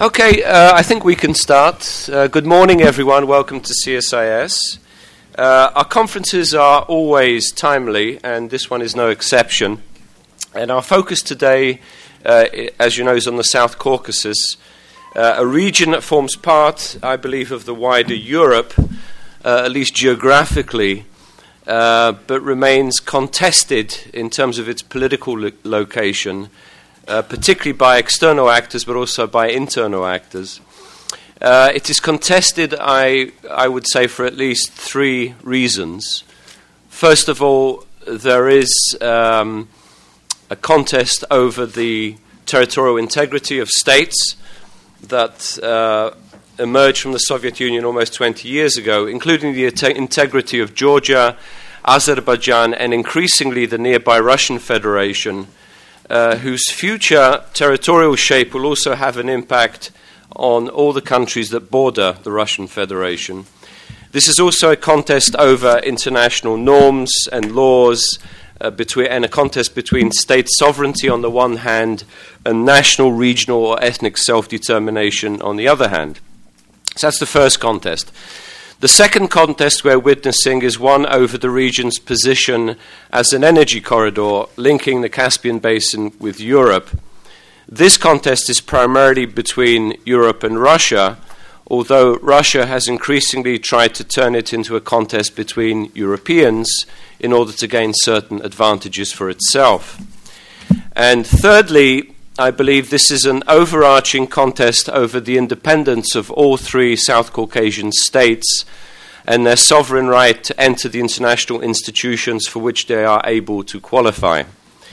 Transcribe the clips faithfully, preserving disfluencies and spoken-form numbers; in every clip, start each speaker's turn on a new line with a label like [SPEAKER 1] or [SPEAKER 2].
[SPEAKER 1] Okay, uh, I think we can start. Uh, good morning, everyone. Welcome to C S I S. Uh, our conferences are always timely, and this one is no exception. And our focus today, uh, as you know, is on the South Caucasus, uh, a region that forms part, I believe, of the wider Europe, uh, at least geographically, uh, but remains contested in terms of its political lo- location, Uh, particularly by external actors, but also by internal actors. Uh, it is contested, I, I would say, for at least three reasons. First of all, there is um, a contest over the territorial integrity of states that uh, emerged from the Soviet Union almost twenty years ago, including the te- integrity of Georgia, Azerbaijan, and increasingly the nearby Russian Federation, Uh, whose future territorial shape will also have an impact on all the countries that border the Russian Federation. This is also a contest over international norms and laws, uh, between, and a contest between state sovereignty on the one hand and national, regional, or ethnic self-determination on the other hand. So that's the first contest. The second contest we're witnessing is one over the region's position as an energy corridor linking the Caspian Basin with Europe. This contest is primarily between Europe and Russia, although Russia has increasingly tried to turn it into a contest between Europeans in order to gain certain advantages for itself. And thirdly, I believe this is an overarching contest over the independence of all three South Caucasian states and their sovereign right to enter the international institutions for which they are able to qualify.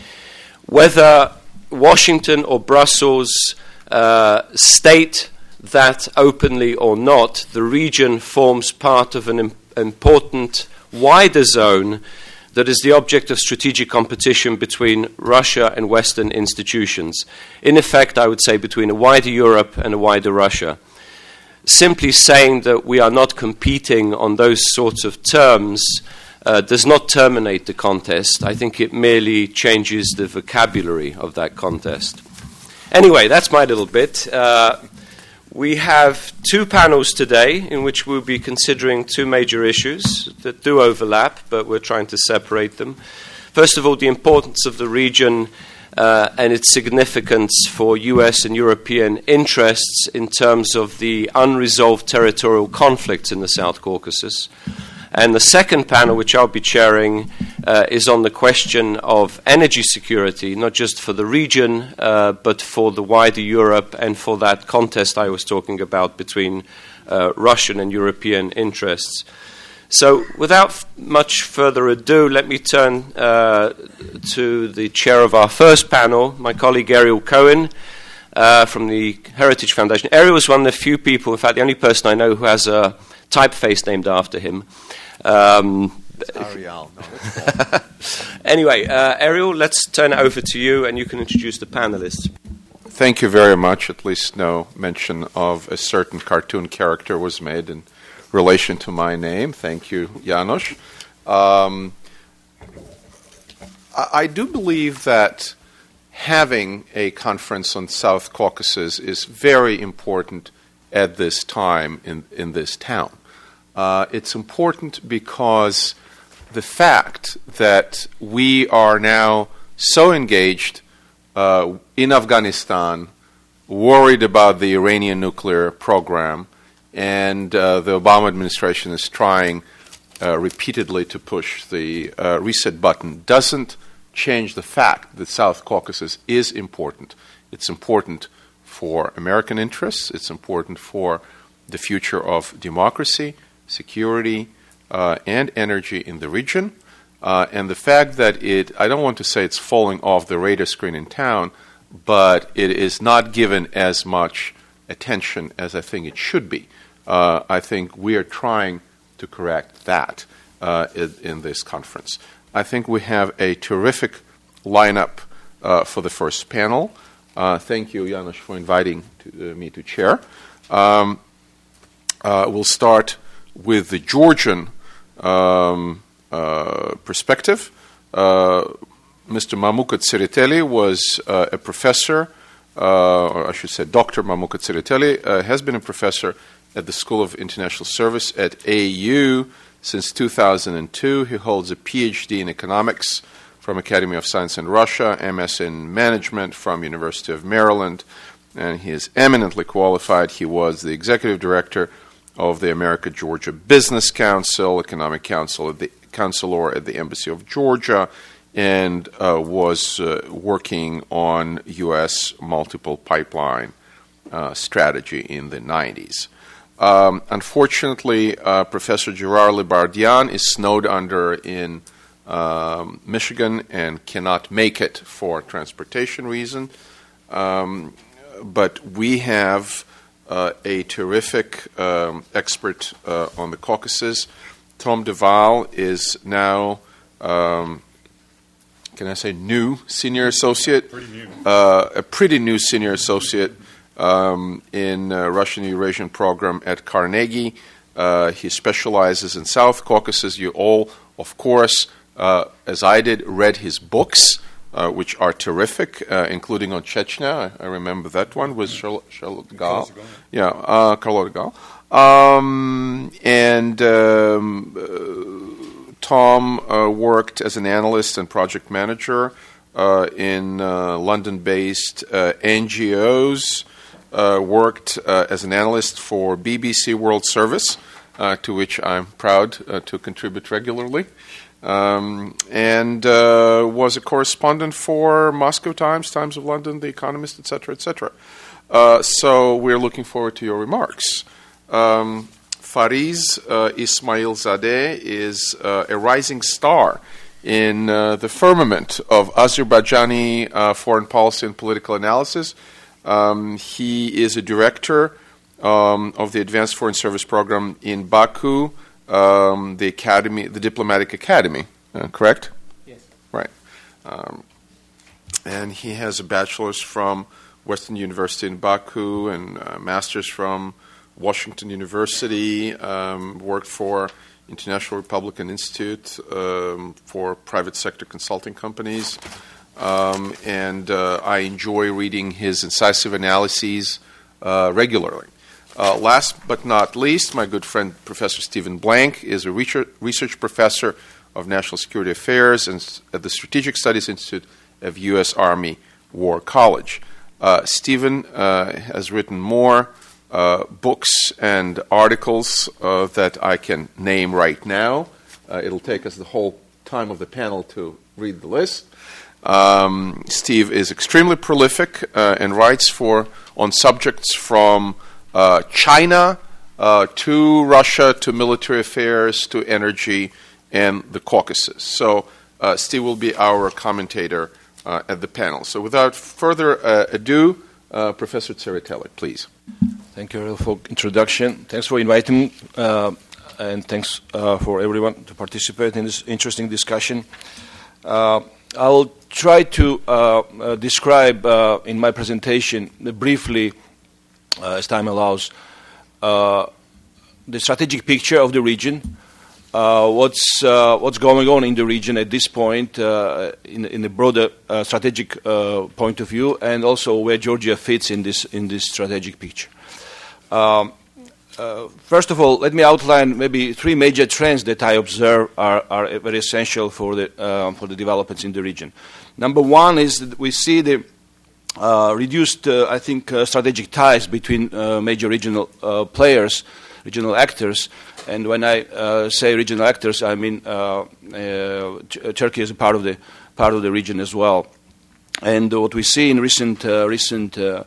[SPEAKER 1] Whether Washington or Brussels uh, state that openly or not, the region forms part of an im- important wider zone that is the object of strategic competition between Russia and Western institutions. In effect, I would say between a wider Europe and a wider Russia. Simply saying that we are not competing on those sorts of terms uh, does not terminate the contest. I think it merely changes the vocabulary of that contest. Anyway, that's my little bit. Uh, We have two panels today in which we'll be considering two major issues that do overlap, but we're trying to separate them. First of all, the importance of the region uh, and its significance for U S and European interests in terms of the unresolved territorial conflicts in the South Caucasus. And the second panel, which I'll be chairing, uh, is on the question of energy security, not just for the region, uh, but for the wider Europe and for that contest I was talking about between uh, Russian and European interests. So without f- much further ado, let me turn uh, to the chair of our first panel, my colleague Ariel Cohen uh, from the Heritage Foundation. Ariel is one of the few people, in fact the only person I know who has a typeface named after him. Um,
[SPEAKER 2] Ariel. No,
[SPEAKER 1] anyway, uh, Ariel, let's turn it over to you and you can introduce the panelists.
[SPEAKER 2] Thank you very much. At least no mention of a certain cartoon character was made in relation to my name. Thank you, Janos. Um, I, I do believe that having a conference on South Caucasus is very important at this time in, in this town. Uh, it's important because the fact that we are now so engaged uh, in Afghanistan, worried about the Iranian nuclear program, and uh, the Obama administration is trying uh, repeatedly to push the uh, reset button, doesn't change the fact that South Caucasus is important. It's important for American interests. It's important for the future of democracy, security, uh, and energy in the region. Uh, and the fact that it, I don't want to say it's falling off the radar screen in town, but it is not given as much attention as I think it should be. Uh, I think we are trying to correct that uh, in, in this conference. I think we have a terrific lineup uh, for the first panel. Uh, thank you, Janos, for inviting to, uh, me to chair. Um, uh, we'll start with the Georgian um, uh, perspective. Uh, Mister Mamuka Tsereteli was uh, a professor uh, or I should say Doctor Mamuka Tsereteli, uh, has been a professor at the School of International Service at A U since two thousand two. He holds a P H D in economics from Academy of Science in Russia, M S in management from University of Maryland, and he is eminently qualified. He was the executive director of the America-Georgia Business Council, Economic Council at the Counselor at the Embassy of Georgia, and uh, was uh, working on U S multiple pipeline uh, strategy in the nineties. Um, unfortunately, uh, Professor Gerard Libardian is snowed under in um, Michigan and cannot make it for transportation reason. Um, but we have uh, a terrific um, expert uh, on the Caucasus. Tom Duval is now, um, can I say new senior associate?
[SPEAKER 3] Pretty new.
[SPEAKER 2] Uh, a pretty new senior associate um, in uh, Russian Eurasian program at Carnegie. Uh, he specializes in South Caucasus. You all, of course, uh, as I did, read his books, uh, which are terrific, uh, including on Chechnya. I, I remember that one with Charlotte Gal. Yeah, uh, Charlotte Gal. Um, and um, uh, Tom uh, worked as an analyst and project manager uh, in uh, London-based uh, N G Os, uh, worked uh, as an analyst for B B C World Service, uh, to which I'm proud uh, to contribute regularly, um, and uh, was a correspondent for Moscow Times, Times of London, The Economist, et cetera, et cetera. Uh, so we're looking forward to your remarks. Um, Fariz uh, Ismail Zadeh is uh, a rising star in uh, the firmament of Azerbaijani uh, foreign policy and political analysis. Um, he is a director um, of the Advanced Foreign Service Program in Baku, um, the academy, the Diplomatic Academy, uh, correct?
[SPEAKER 4] Yes.
[SPEAKER 2] Right. Um, and he has a bachelor's from Western University in Baku and a master's from Washington University, um, worked for International Republican Institute um, for private sector consulting companies, um, and uh, I enjoy reading his incisive analyses uh, regularly. Uh, last but not least, my good friend Professor Stephen Blank is a research, research professor of national security affairs and at the Strategic Studies Institute of U S Army War College. Uh, Stephen uh, has written more Uh, books and articles uh, that I can name right now. Uh, it'll take us the whole time of the panel to read the list. Um, Steve is extremely prolific uh, and writes for on subjects from uh, China uh, to Russia to military affairs to energy and the Caucasus. So uh, Steve will be our commentator uh, at the panel. So without further uh, ado, uh, Professor Tsereteli, please.
[SPEAKER 5] Thank you for introduction. Thanks for inviting me, uh, and thanks uh, for everyone to participate in this interesting discussion. Uh, I'll try to uh, uh, describe uh, in my presentation briefly, uh, as time allows, uh, the strategic picture of the region, uh, what's uh, what's going on in the region at this point uh, in, in the broader uh, strategic uh, point of view, and also where Georgia fits in this in this strategic picture. Um, uh, first of all, let me outline maybe three major trends that I observe are, are very essential for the uh, for the developments in the region. Number one is that we see the uh, reduced, uh, I think, uh, strategic ties between uh, major regional uh, players, regional actors. And when I uh, say regional actors, I mean uh, uh, Ch- Turkey is a part of the part of the region as well. And what we see in recent uh, recent uh,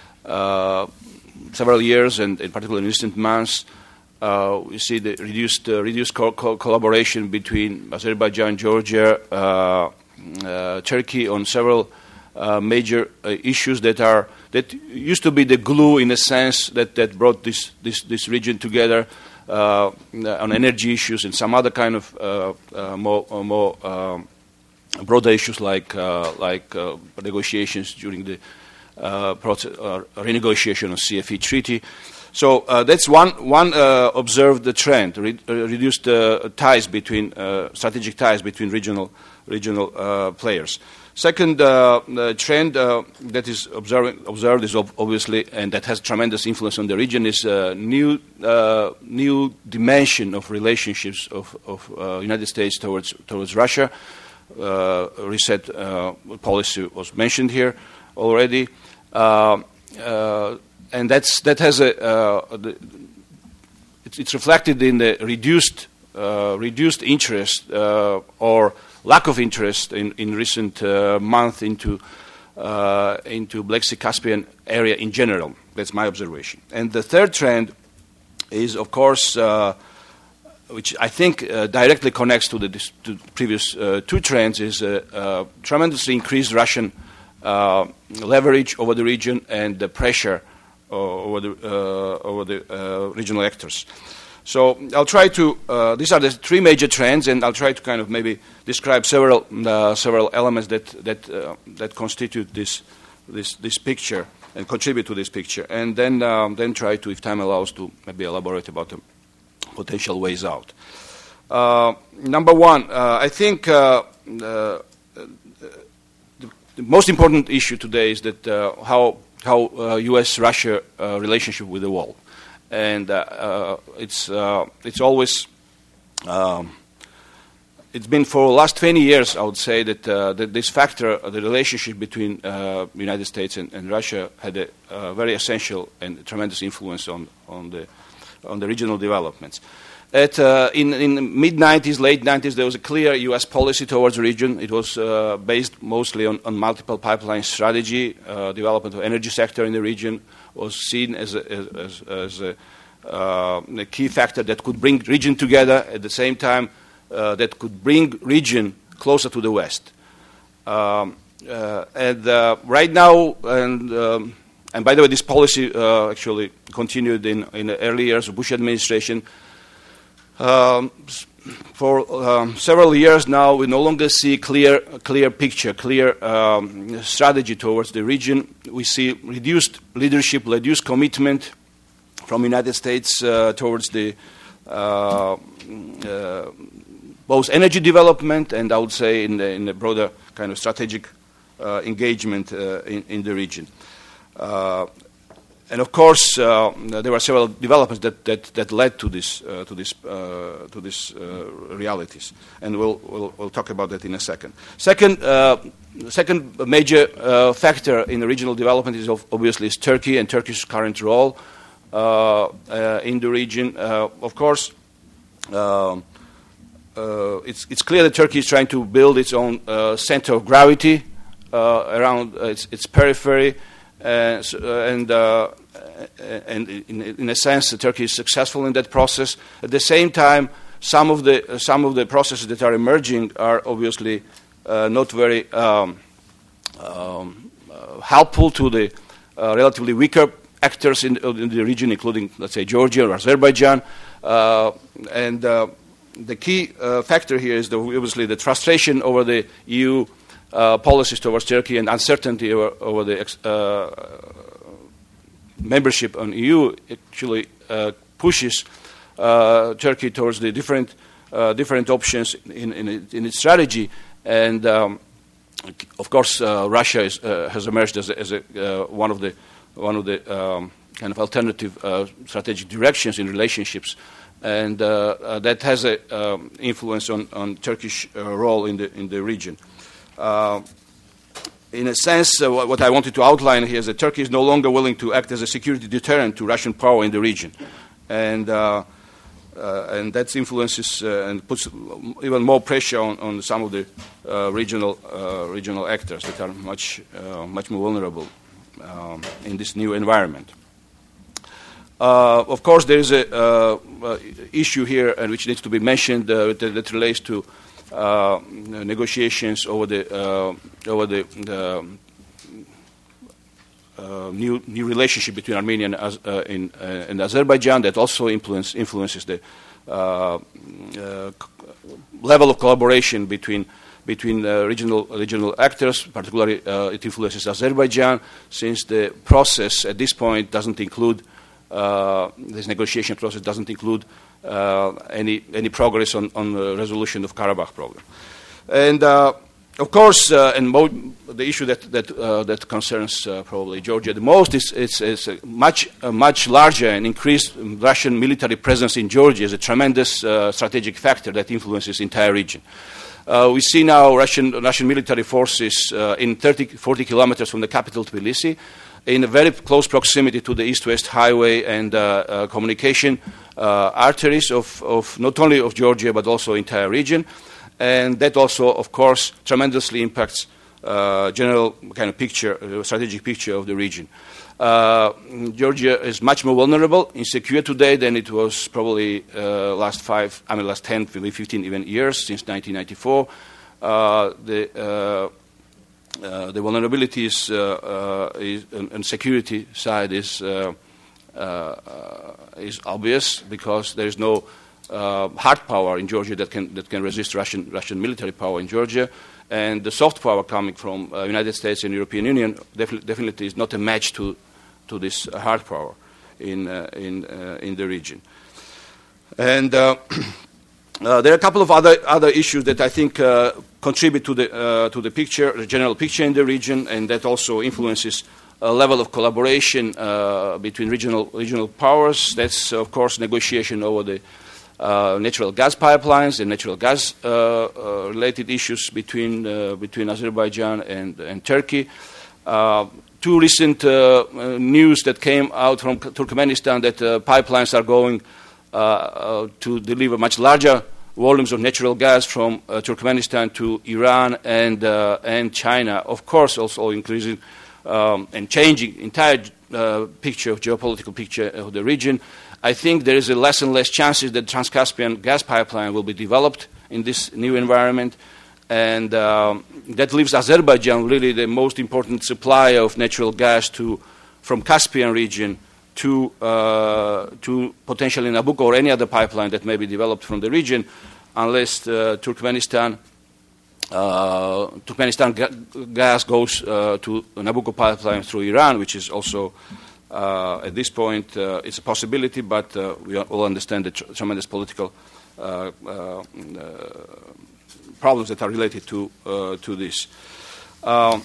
[SPEAKER 5] uh, several years, and in particular in recent months, uh, we see the reduced uh, reduced co- co- collaboration between Azerbaijan, Georgia, uh, uh, Turkey on several uh, major uh, issues that are that used to be the glue, in a sense, that, that brought this, this this region together uh, on energy issues and some other kind of uh, uh, more uh, more um, broader issues like uh, like uh, negotiations during the Uh, process, uh, renegotiation of C F E treaty. So uh, that's one one uh, observed trend: re- uh, reduced uh, ties between uh, strategic ties between regional regional uh, players. Second uh, uh, trend uh, that is observing, observed is ob- obviously, and that has tremendous influence on the region, is a uh, new uh, new dimension of relationships of, of uh, United States towards towards Russia. Uh, reset uh, policy was mentioned here already, uh, uh, and that's that has a uh, the, it's, it's reflected in the reduced uh, reduced interest uh, or lack of interest in, in recent uh, months into uh, into Black Sea Caspian area in general. That's my observation. And the third trend is, of course, uh, which I think uh, directly connects to the dis- to previous uh, two trends, is uh, uh, tremendously increased Russian uh, leverage over the region and the pressure uh, over the uh, over the uh, regional actors. So I'll try to. Uh, these are the three major trends, and I'll try to kind of maybe describe several uh, several elements that that uh, that constitute this this this picture and contribute to this picture, and then um, then try to, if time allows, to maybe elaborate about the potential ways out. Uh, number one, uh, I think uh, uh, the, the most important issue today is that uh, how how uh, U S Russia uh, relationship with the world. And uh, uh, it's uh, it's always um, it's been for the last twenty years, I would say, that, uh, that this factor, uh, the relationship between uh, the United States and, and Russia, had a uh, very essential and tremendous influence on on the on the regional developments. At, uh, in in the mid nineties, late nineties, there was a clear U S policy towards the region. It was uh, based mostly on, on multiple pipeline strategy. Uh, development of energy sector in the region was seen as a, as, as a, uh, a key factor that could bring region together, at the same time uh, that could bring region closer to the West. Um, uh, and uh, right now, and um, and by the way, this policy uh, actually continued in, in the early years of Bush administration. Um, for um, several years now, we no longer see clear, clear picture, clear um, strategy towards the region. We see reduced leadership, reduced commitment from the United States uh, towards the uh, uh, both energy development and, I would say, in the, in the broader kind of strategic uh, engagement uh, in, in the region. Uh, And of course, uh, there were several developments that, that, that led to this uh, to this uh, to these uh, realities, and we'll, we'll we'll talk about that in a second. Second, uh, second major uh, factor in the regional development is of, obviously is Turkey and Turkey's current role uh, uh, in the region. Uh, of course, uh, uh, it's it's clear that Turkey is trying to build its own uh, center of gravity uh, around uh, its, its periphery. Uh, so, uh, and uh, and in, in a sense, Turkey is successful in that process. At the same time, some of the uh, some of the processes that are emerging are obviously uh, not very um, um, uh, helpful to the uh, relatively weaker actors in, in the region, including, let's say, Georgia or Azerbaijan. Uh, and uh, the key uh, factor here is the, obviously the frustration over the E U Uh, policies towards Turkey and uncertainty over, over the ex, uh, membership on E U actually uh, pushes uh, Turkey towards the different uh, different options in, in, in its strategy. And um, of course, uh, Russia is, uh, has emerged as, a, as a, uh, one of the one of the um, kind of alternative uh, strategic directions in relationships, and uh, uh, that has an um, influence on, on Turkish uh, role in the in the region. Uh, in a sense, uh, what I wanted to outline here is that Turkey is no longer willing to act as a security deterrent to Russian power in the region, and uh, uh, and that influences uh, and puts even more pressure on, on some of the uh, regional uh, regional actors that are much uh, much more vulnerable um, in this new environment. Uh, of course, there is a uh, uh, issue here, and which needs to be mentioned uh, that, that relates to Uh, negotiations over the uh, over the, the uh, new new relationship between Armenia and, uh, in, uh, and Azerbaijan that also influence, influences the uh, uh, level of collaboration between between uh, regional regional actors. Particularly, uh, it influences Azerbaijan, since the process at this point doesn't include uh, this negotiation process doesn't include uh, any any progress on, on the resolution of Karabakh problem. And uh, of course, uh, and mo- the issue that that uh, that concerns uh, probably Georgia the most is is, is a much a much larger and increased Russian military presence in Georgia is a tremendous uh, strategic factor that influences the entire region. Uh, we see now Russian Russian military forces uh, in thirty, forty kilometers from the capital Tbilisi, in a very close proximity to the east-west highway and uh, uh, communication uh, arteries of, of not only of Georgia but also entire region. And that also, of course, tremendously impacts uh, general kind of picture, uh, strategic picture of the region. Uh, Georgia is much more vulnerable, insecure today than it was probably uh, last five, I mean, last ten, maybe fifteen even years since nineteen ninety-four. Uh, the uh, uh, the vulnerabilities uh, uh, is, and, and security side is uh, uh, is obvious because there is no Uh, hard power in Georgia that can that can resist Russian Russian military power in Georgia, and the soft power coming from uh, United States and European Union defi- definitely is not a match to to this uh, hard power in uh, in uh, in the region. And uh, uh, there are a couple of other other issues that I think uh, contribute to the uh, to the picture, the general picture in the region, and that also influences a level of collaboration uh, between regional regional powers. That's of course negotiation over the Uh, natural gas pipelines and natural gas uh, uh, related issues between uh, between Azerbaijan and, and Turkey. Uh, two recent uh, uh, news that came out from Turkmenistan that uh, pipelines are going uh, uh, to deliver much larger volumes of natural gas from uh, Turkmenistan to Iran and uh, and China. Of course, also increasing um, and changing entire uh, picture of geopolitical picture of the region. I think there is a less and less chances that Trans-Caspian gas pipeline will be developed in this new environment, and um, that leaves Azerbaijan really the most important supplier of natural gas to from Caspian region to uh, to potentially Nabucco or any other pipeline that may be developed from the region, unless uh, Turkmenistan uh, Turkmenistan ga- gas goes uh, to Nabucco pipeline through Iran, which is also. Uh, at this point, uh, it's a possibility, but uh, we all understand the tr- tremendous political uh, uh, uh, problems that are related to uh, to this. Uh,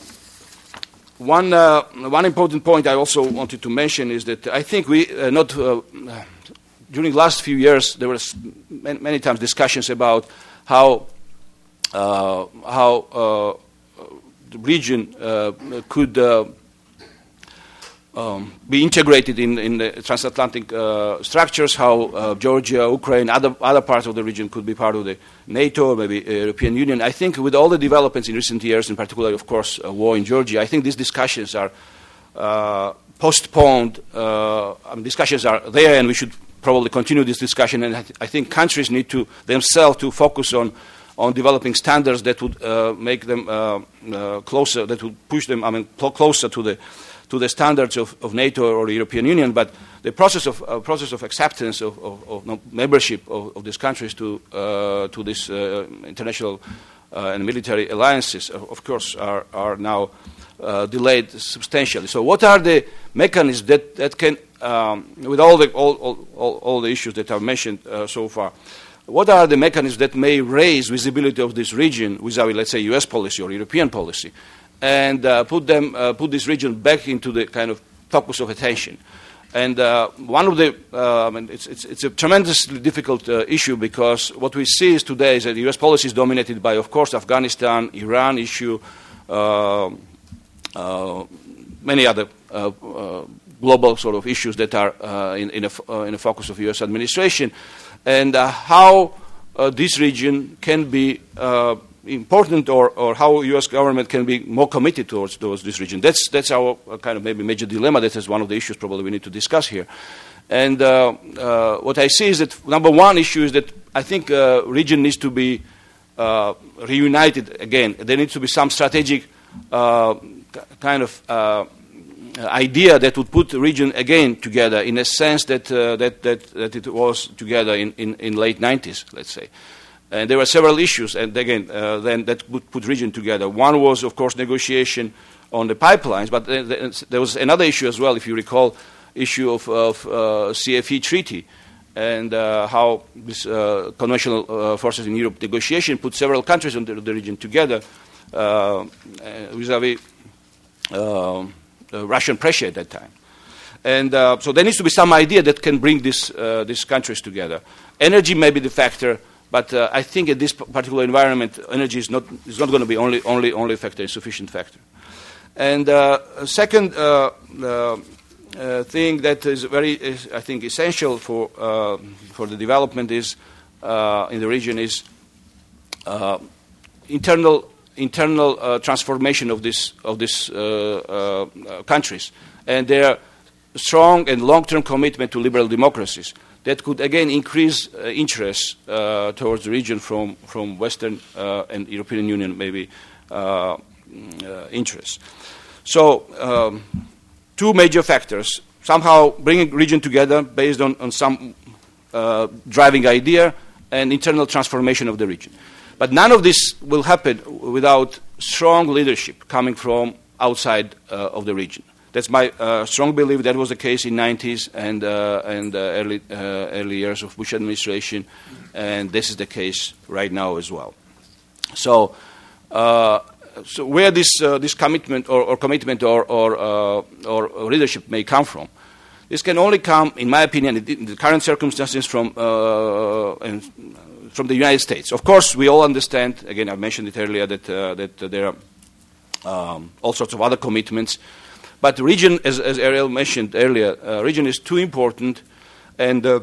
[SPEAKER 5] one uh, one important point I also wanted to mention is that I think we uh, not uh, during the last few years there was many, many times discussions about how uh, how uh, the region uh, could. Uh, Um, be integrated in, in the transatlantic uh, structures, how uh, Georgia, Ukraine, other other parts of the region could be part of the NATO, maybe uh, European Union. I think with all the developments in recent years, in particular, of course, uh, war in Georgia, I think these discussions are uh, postponed. Uh, I mean, discussions are there, and we should probably continue this discussion. And I, th- I think countries need to themselves to focus on on developing standards that would uh, make them uh, uh, closer, that would push them, I mean, cl- closer to the to the standards of, of NATO or the European Union, but the process of uh, process of acceptance of, of, of membership of, of these countries to uh, to this uh, international uh, and military alliances, of, of course, are are now uh, delayed substantially. So, what are the mechanisms that that can, um, with all the all, all all the issues that I've mentioned uh, so far, what are the mechanisms that may raise visibility of this region vis-a-vis, let's say, U S policy or European policy? And uh, put them, uh, put this region back into the kind of focus of attention. And uh, one of the, uh, I mean, it's, it's, it's a tremendously difficult uh, issue because what we see is today is that U S policy is dominated by, of course, Afghanistan, Iran issue, uh, uh, many other uh, uh, global sort of issues that are uh, in, in, a, uh, in a focus of U S administration, and uh, how uh, this region can be uh, important, or, or how U S government can be more committed towards, towards this region. That's that's our uh, kind of maybe major dilemma. That is one of the issues probably we need to discuss here. And uh, uh, what I see is that number one issue is that I think uh, region needs to be uh, reunited again. There needs to be some strategic uh, kind of uh, idea that would put the region again together in a sense that uh, that, that that it was together in, in, in late nineties, let's say. And there were several issues, and again, uh, then that would put region together. One was, of course, negotiation on the pipelines, but uh, there was another issue as well, if you recall, issue of, of uh, C F E treaty and uh, how this uh, conventional uh, forces in Europe negotiation put several countries in the, the region together uh, vis-a-vis uh, uh, Russian pressure at that time. And uh, so there needs to be some idea that can bring this, uh, these countries together. Energy may be the factor, but uh, I think in this particular environment, energy is not, is not going to be only, only, only a factor, a sufficient factor. And uh, a second uh, uh, uh, thing that is very, is, I think, essential for, uh, for the development is, uh, in the region is uh, internal, internal uh, transformation of this, of these uh, uh, countries. And their strong and long-term commitment to liberal democracies that could again increase uh, interest uh, towards the region from, from Western uh, and European Union maybe uh, uh, interests. So um, two major factors, somehow bringing region together based on, on some uh, driving idea and internal transformation of the region. But none of this will happen without strong leadership coming from outside uh, of the region. That's my uh, strong belief. That was the case in the nineties and, uh, and uh, early, uh, early years of Bush administration, and this is the case right now as well. So, uh, so where this, uh, this commitment or, or commitment or, or, uh, or leadership may come from, this can only come, in my opinion, in the current circumstances, from, uh, and from the United States. Of course, we all understand, again, I mentioned it earlier, that, uh, that uh, there are um, all sorts of other commitments. But the region, as, as Ariel mentioned earlier, uh, region is too important, and uh,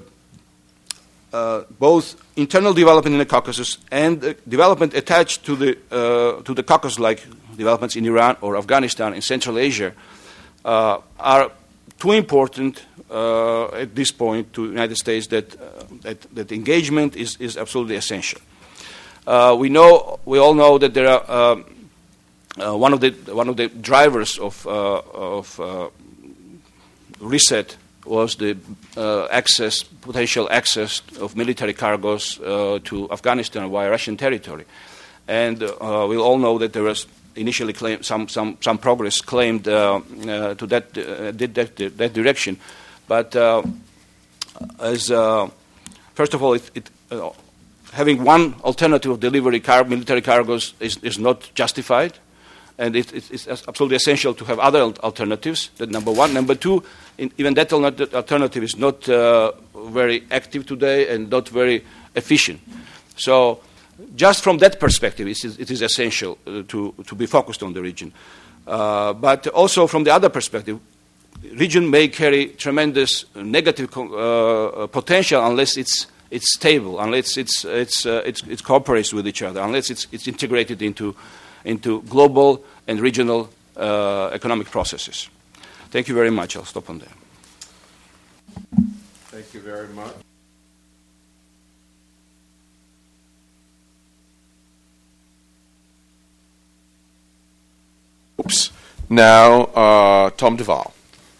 [SPEAKER 5] uh, both internal development in the Caucasus and uh, development attached to the uh, to the Caucasus, like developments in Iran or Afghanistan in Central Asia, uh, are too important uh, at this point to the United States that uh, that, that engagement is, is absolutely essential. Uh, we know, we all know that there are. Um, Uh, one of the one of the drivers of uh, of uh, reset was the uh, access, potential access of military cargoes uh, to Afghanistan via Russian territory, and uh, we all know that there was initially claim, some some some progress claimed uh, uh, to that, uh, that that direction, but uh, as uh, first of all, it. it uh, having one alternative of delivery car, military cargoes is, is not justified. And it, it, it's absolutely essential to have other alternatives. That number one. Number two, in, even that alternative is not uh, very active today and not very efficient. So, just from that perspective, it is, it is essential uh, to to be focused on the region. Uh, but also from the other perspective, the region may carry tremendous negative co- uh, potential unless it's it's stable, unless it's it's uh, it's, it cooperates with each other, unless it's it's integrated into. into global and regional uh, economic processes. Thank you very much. I'll stop on there.
[SPEAKER 2] Thank you very much. Oops. Now, uh, Tom Duval.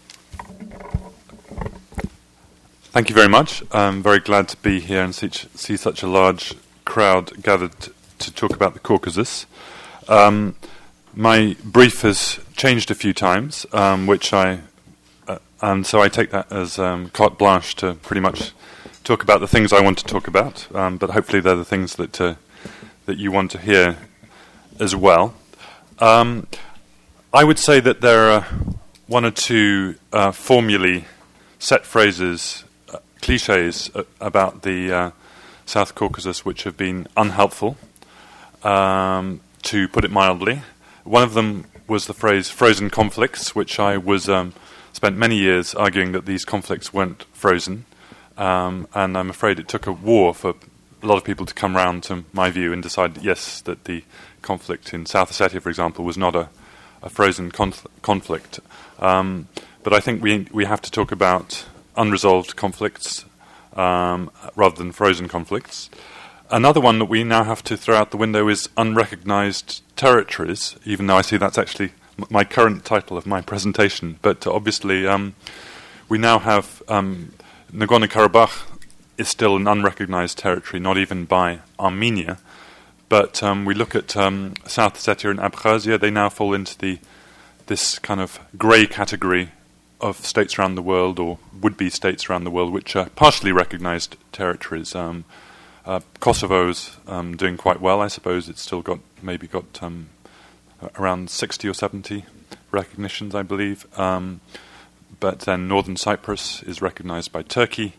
[SPEAKER 3] Thank you very much. I'm very glad to be here and see, see such a large crowd gathered t- to talk about the Caucasus. Um, my brief has changed a few times, um, which I, uh, and so I take that as um, carte blanche to pretty much talk about the things I want to talk about. Um, but hopefully, they're the things that uh, that you want to hear as well. Um, I would say that there are one or two uh, formulae, set phrases, uh, cliches uh, about the uh, South Caucasus which have been unhelpful. Um, To put it mildly, one of them was the phrase "frozen conflicts," which I was um, spent many years arguing that these conflicts weren't frozen, um, and I'm afraid it took a war for a lot of people to come round to my view and decide that yes, that the conflict in South Ossetia, for example, was not a, a frozen conf- conflict. Um, but I think we we have to talk about unresolved conflicts um, rather than frozen conflicts. Another one that we now have to throw out the window is unrecognized territories, even though I see that's actually m- my current title of my presentation. But uh, obviously, um, we now have um, Nagorno-Karabakh is still an unrecognized territory, not even by Armenia. But um, we look at um, South Ossetia and Abkhazia; they now fall into the this kind of grey category of states around the world, or would-be states around the world, which are partially recognized territories. Um, uh, Kosovo's um, doing quite well, I suppose. It's still got maybe got um, around sixty or seventy recognitions, I believe. Um, but then Northern Cyprus is recognized by Turkey.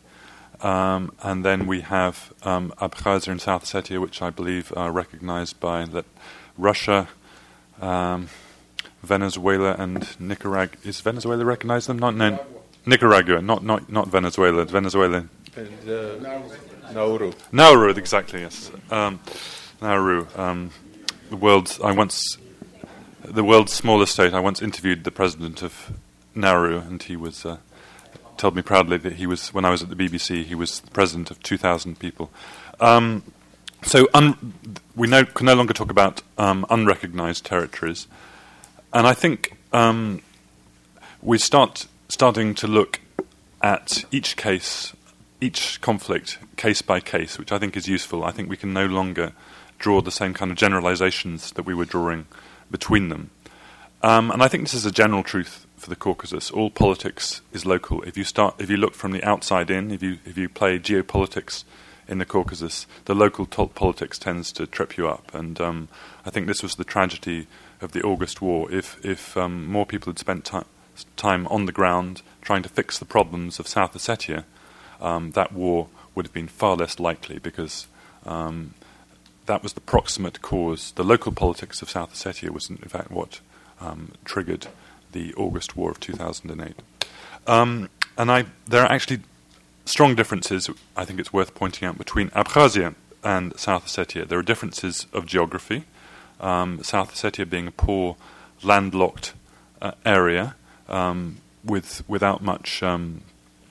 [SPEAKER 3] Um, and then we have um, Abkhazia and South Ossetia, which I believe are recognized by the, Russia, um, Venezuela, and Nicaragua. Is Venezuela recognized them? Not no, Nicaragua, not not not Venezuela. Venezuela.
[SPEAKER 2] And, uh, Nauru.
[SPEAKER 3] Nauru, exactly. Yes, um, Nauru. Um, the world's. I once. The world's smallest state. I once interviewed the president of Nauru, and he was. Uh, told me proudly that he was, when I was at the B B C, he was the president of two thousand people. Um, so un- we no, can no longer talk about um, unrecognized territories. And I think um, we start starting to look at each case, each conflict, case by case, which I think is useful. I think we can no longer draw the same kind of generalizations that we were drawing between them. Um, and I think this is a general truth for the Caucasus. All politics is local. If you start, if you look from the outside in, if you if you play geopolitics in the Caucasus, the local to- politics tends to trip you up. And um, I think this was the tragedy of the August War. If if um, more people had spent ti- time on the ground trying to fix the problems of South Ossetia, um, that war would have been far less likely, because um, that was the proximate cause. The local politics of South Ossetia was, in fact, what um, triggered the August War of two thousand eight. Um, and I, there are actually strong differences, I think it's worth pointing out, between Abkhazia and South Ossetia. There are differences of geography, um, South Ossetia being a poor, landlocked uh, area um, with without much um,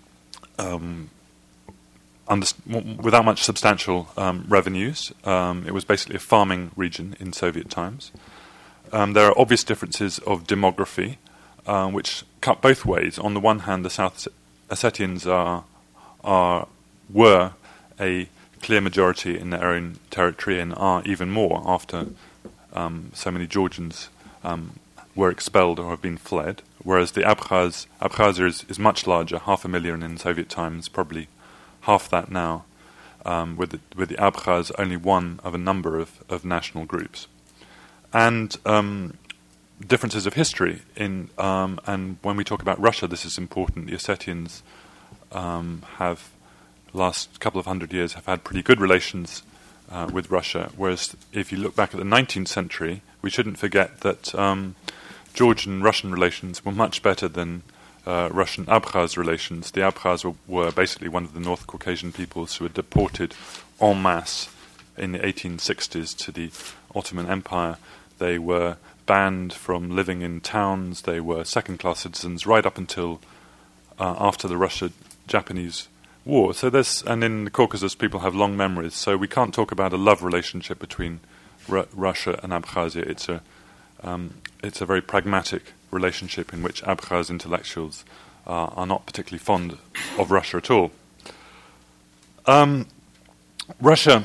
[SPEAKER 3] um, under, without much substantial um, revenues. Um, it was basically a farming region in Soviet times. Um, there are obvious differences of demography, uh, which cut both ways. On the one hand, the South Ossetians are, are were a clear majority in their own territory, and are even more after um, so many Georgians um, were expelled or have been fled. Whereas the Abkhaz, Abkhazia is, is much larger, half a million in Soviet times, probably half that now, um, with, the, with the Abkhaz only one of a number of, of national groups. And um, differences of history in um, and when we talk about Russia, this is important. The Ossetians um, have, last couple of hundred years, have had pretty good relations uh, with Russia. Whereas if you look back at the nineteenth century, we shouldn't forget that um, Georgian-Russian relations were much better than uh, Russian-Abkhaz relations. The Abkhaz were, were basically one of the North Caucasian peoples who were deported en masse in the eighteen sixties to the Ottoman Empire. They were banned from living in towns. They were second-class citizens right up until uh, after the Russia-Japanese War. So there's, and in the Caucasus, people have long memories. So we can't talk about a love relationship between Ru- Russia and Abkhazia. It's a um, it's a very pragmatic relationship in which Abkhaz intellectuals uh, are not particularly fond of Russia at all. Um, Russia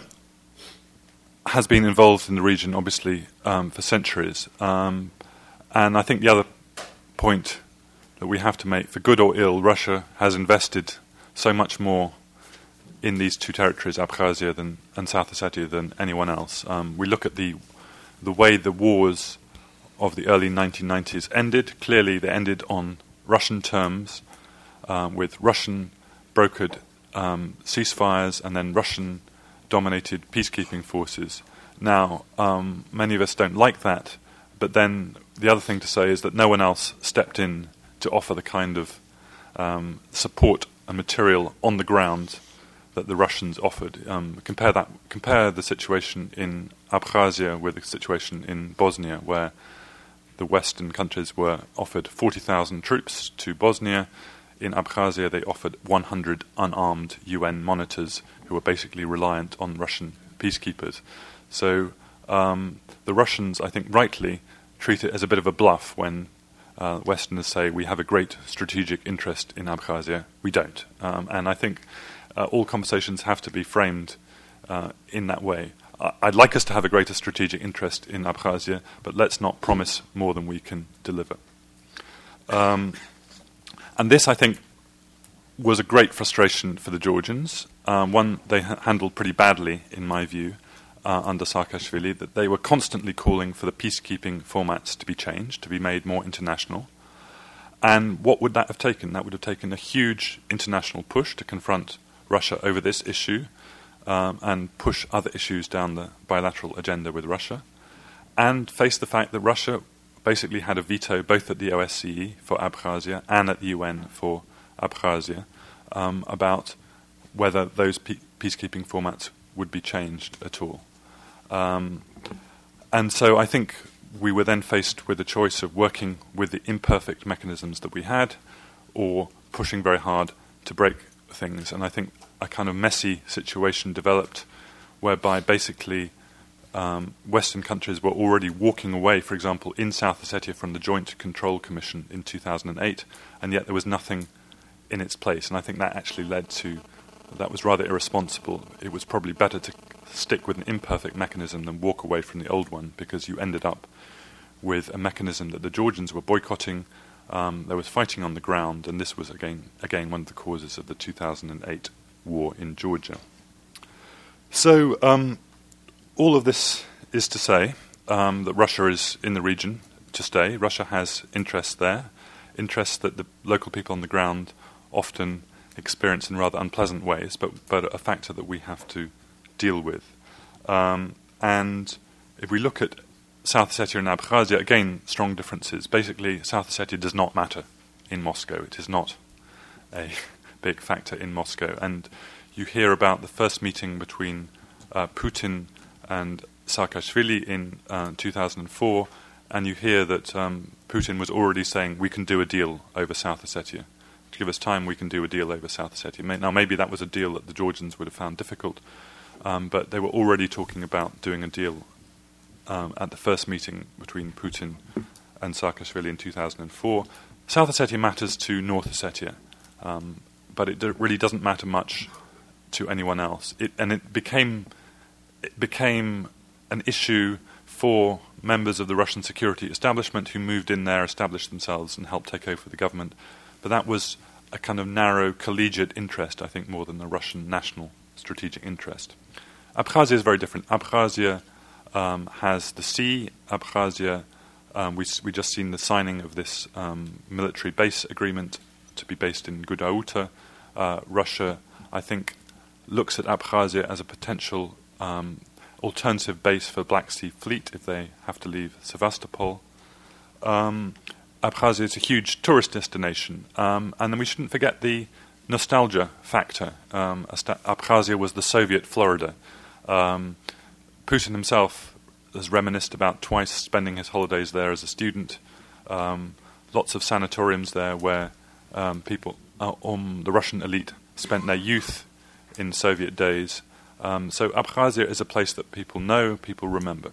[SPEAKER 3] has been involved in the region, obviously, um, for centuries. Um, and I think the other point that we have to make, for good or ill, Russia has invested so much more in these two territories, Abkhazia than, and South Ossetia, than anyone else. Um, we look at the the way the wars of the early nineteen nineties ended. Clearly, they ended on Russian terms, um, with Russian brokered um, ceasefires and then Russian dominated peacekeeping forces. Now, um, many of us don't like that, but then the other thing to say is that no one else stepped in to offer the kind of um, support and material on the ground that the Russians offered. Um, compare that, compare the situation in Abkhazia with the situation in Bosnia, where the Western countries were offered forty thousand troops to Bosnia. In Abkhazia, they offered one hundred unarmed U N monitors who were basically reliant on Russian peacekeepers. So um, the Russians, I think rightly, treat it as a bit of a bluff when uh, Westerners say we have a great strategic interest in Abkhazia. We don't. Um, and I think uh, all conversations have to be framed uh, in that way. I- I'd like us to have a greater strategic interest in Abkhazia, but let's not promise more than we can deliver. Um, And this, I think, was a great frustration for the Georgians, um, one they ha- handled pretty badly, in my view, uh, under Saakashvili, that they were constantly calling for the peacekeeping formats to be changed, to be made more international. And what would that have taken? That would have taken a huge international push to confront Russia over this issue um, and push other issues down the bilateral agenda with Russia, and face the fact that Russia basically had a veto both at the O S C E for Abkhazia and at the U N for Abkhazia um, about whether those pe- peacekeeping formats would be changed at all. Um, and so I think we were then faced with the choice of working with the imperfect mechanisms that we had or pushing very hard to break things. And I think a kind of messy situation developed whereby basically um, Western countries were already walking away, for example, in South Ossetia from the Joint Control Commission in two thousand eight, and yet there was nothing in its place. And I think that actually led to, that was rather irresponsible. It was probably better to stick with an imperfect mechanism than walk away from the old one, because you ended up with a mechanism that the Georgians were boycotting. Um, there was fighting on the ground, and this was again again one of the causes of the two thousand eight war in Georgia. So um, all of this is to say um, that Russia is in the region to stay. Russia has interests there, interests that the local people on the ground often experience in rather unpleasant ways, but, but a factor that we have to deal with. Um, and if we look at South Ossetia and Abkhazia, again, strong differences. Basically, South Ossetia does not matter in Moscow. It is not a big factor in Moscow. And you hear about the first meeting between uh, Putin and Saakashvili in uh, two thousand four, and you hear that um, Putin was already saying, we can do a deal over South Ossetia. To give us time, we can do a deal over South Ossetia. Now, maybe that was a deal that the Georgians would have found difficult, um, but they were already talking about doing a deal Um, at the first meeting between Putin and Saakashvili in two thousand four. South Ossetia matters to North Ossetia, um, but it d- really doesn't matter much to anyone else. It, and it became it became an issue for members of the Russian security establishment who moved in there, established themselves, and helped take over the government. But that was a kind of narrow collegiate interest, I think, more than the Russian national strategic interest. Abkhazia is very different. Abkhazia Um, has the sea. Abkhazia, um, we we just seen the signing of this um, military base agreement to be based in Gudauta. Uh, Russia, I think, looks at Abkhazia as a potential um, alternative base for Black Sea Fleet if they have to leave Sevastopol. Um, Abkhazia is a huge tourist destination, um, and then we shouldn't forget the nostalgia factor. Um, Abkhazia was the Soviet Florida. Um, Putin himself has reminisced about twice spending his holidays there as a student. Um, lots of sanatoriums there where um, people, uh, um, the Russian elite, spent their youth in Soviet days. Um, so Abkhazia is a place that people know, people remember.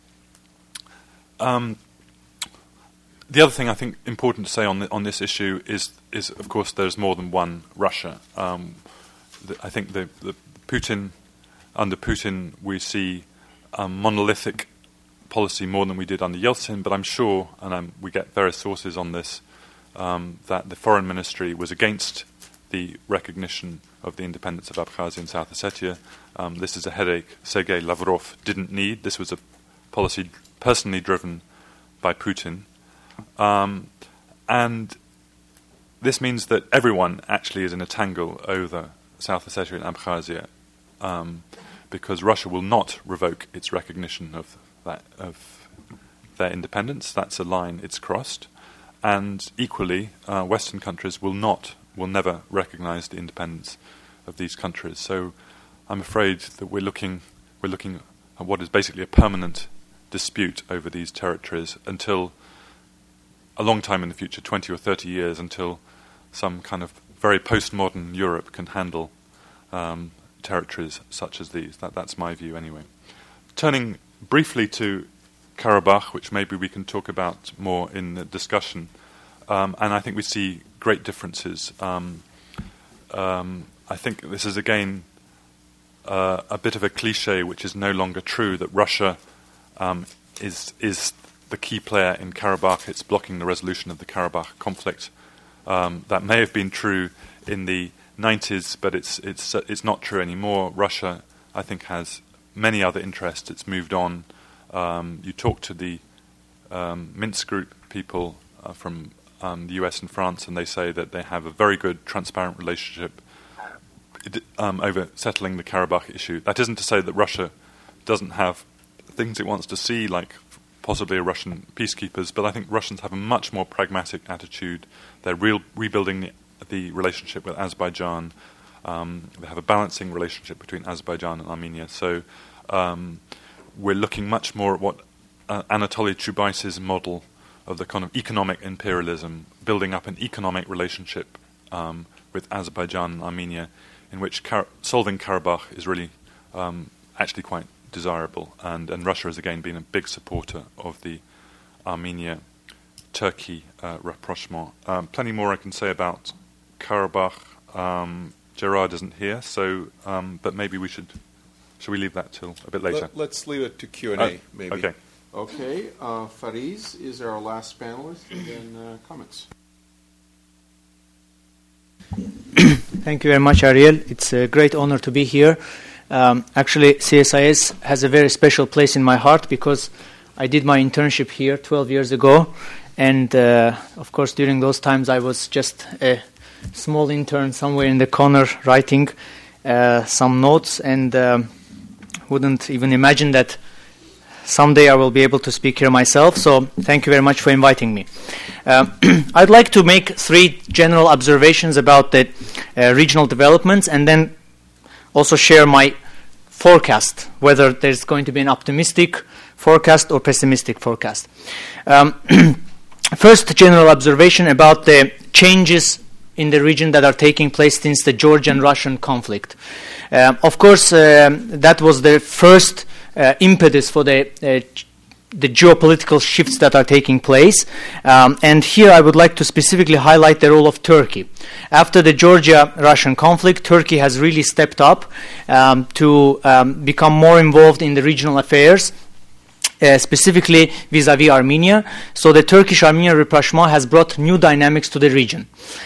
[SPEAKER 3] Um, the other thing I think important to say on the, on this issue is, is of course, there's more than one Russia. Um, the, I think the, the Putin, under Putin, we see a monolithic policy more than we did under Yeltsin, but I'm sure, and I'm, we get various sources on this, um, that the foreign ministry was against the recognition of the independence of Abkhazia and South Ossetia. Um, this is a headache Sergei Lavrov didn't need. This was a policy personally driven by Putin. Um, and this means that everyone actually is in a tangle over South Ossetia and Abkhazia, um, because Russia will not revoke its recognition of that of their independence. That's a line it's crossed. And equally, uh, Western countries will not, will never recognize the independence of these countries. So I'm afraid that we're looking, we're looking at what is basically a permanent dispute over these territories until a long time in the future, twenty or thirty years, until some kind of very postmodern Europe can handle um, territories such as these. That, that's my view anyway. Turning briefly to Karabakh, which maybe we can talk about more in the discussion, um, and I think we see great differences. Um, um, I think this is again uh, a bit of a cliche, which is no longer true, that Russia um, is is the key player in Karabakh. It's blocking the resolution of the Karabakh conflict. Um, that may have been true in the nineties, but it's it's uh, it's not true anymore. Russia, I think, has many other interests. It's moved on. Um, you talk to the um, Minsk group people uh, from um, the U S and France, and they say that they have a very good, transparent relationship um, over settling the Karabakh issue. That isn't to say that Russia doesn't have things it wants to see, like possibly a Russian peacekeepers, but I think Russians have a much more pragmatic attitude. They're real rebuilding the, the relationship with Azerbaijan. Um, they have a balancing relationship between Azerbaijan and Armenia. So um, we're looking much more at what uh, Anatoly Chubais' model of the kind of economic imperialism, building up an economic relationship um, with Azerbaijan and Armenia, in which Kar- solving Karabakh is really um, actually quite desirable, and, and Russia has again been a big supporter of the Armenia-Turkey uh, rapprochement. Um, plenty more I can say about Karabakh. Um, Gerard isn't here, so um, but maybe we should should we leave that till a bit later?
[SPEAKER 2] Let, let's leave it to Q and A,
[SPEAKER 3] uh,
[SPEAKER 2] maybe.
[SPEAKER 3] Okay.
[SPEAKER 2] Okay. Uh, Fariz is our last panelist, and then uh, comments.
[SPEAKER 4] Thank you very much, Ariel. It's a great honor to be here. Um, actually, C S I S has a very special place in my heart because I did my internship here twelve years ago. And, uh, of course, during those times I was just a small intern somewhere in the corner writing uh, some notes, and um, wouldn't even imagine that someday I will be able to speak here myself. So thank you very much for inviting me. Um, I'd like to make three general observations about the uh, regional developments, and then also share my forecast, whether there's going to be an optimistic forecast or pessimistic forecast. Um, first, general observation about the changes in the region that are taking place since the Georgian-Russian conflict. Uh, of course, um, that was the first uh, impetus for the uh, the geopolitical shifts that are taking place. Um, and here I would like to specifically highlight the role of Turkey. After the Georgia-Russian conflict, Turkey has really stepped up um, to um, become more involved in the regional affairs, uh, specifically vis-à-vis Armenia. So the Turkish-Armenian rapprochement has brought new dynamics to the region.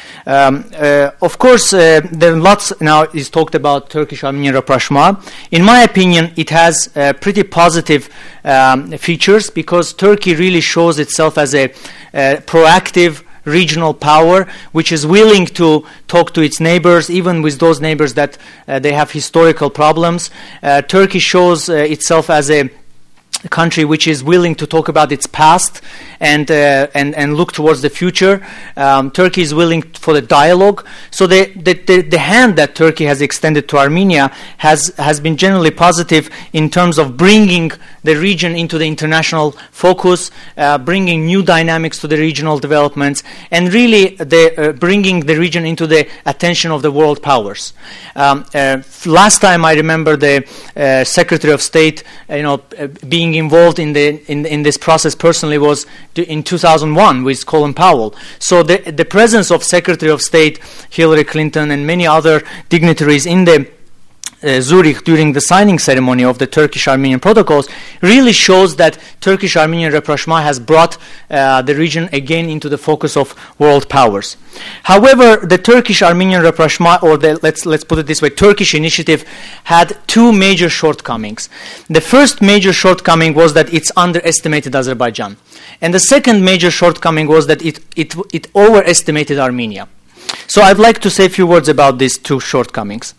[SPEAKER 4] Um, uh, of course, uh, there are lots now is talked about Turkish-Armenian rapprochement. In my opinion, it has uh, pretty positive um, features because Turkey really shows itself as a uh, proactive regional power which is willing to talk to its neighbors, even with those neighbors that uh, they have historical problems. Uh, Turkey shows uh, itself as a a country which is willing to talk about its past and uh, and and look towards the future. Um, Turkey is willing for the dialogue. So the, the the the hand that Turkey has extended to Armenia has has been generally positive in terms of bringing the region into the international focus, uh, bringing new dynamics to the regional developments, and really the, uh, bringing the region into the attention of the world powers. Um, uh, last time I remember the uh, Secretary of State, uh, you know, uh, being involved in the in, in this process personally was in two thousand one with Colin Powell. So the the presence of Secretary of State Hillary Clinton and many other dignitaries in the Uh, Zurich during the signing ceremony of the Turkish-Armenian protocols really shows that Turkish-Armenian rapprochement has brought uh, the region again into the focus of world powers. However, the Turkish-Armenian rapprochement, or the, let's let's put it this way, Turkish initiative had two major shortcomings. The first major shortcoming was that it's underestimated Azerbaijan, and the second major shortcoming was that it it it overestimated Armenia. So I'd like to say a few words about these two shortcomings.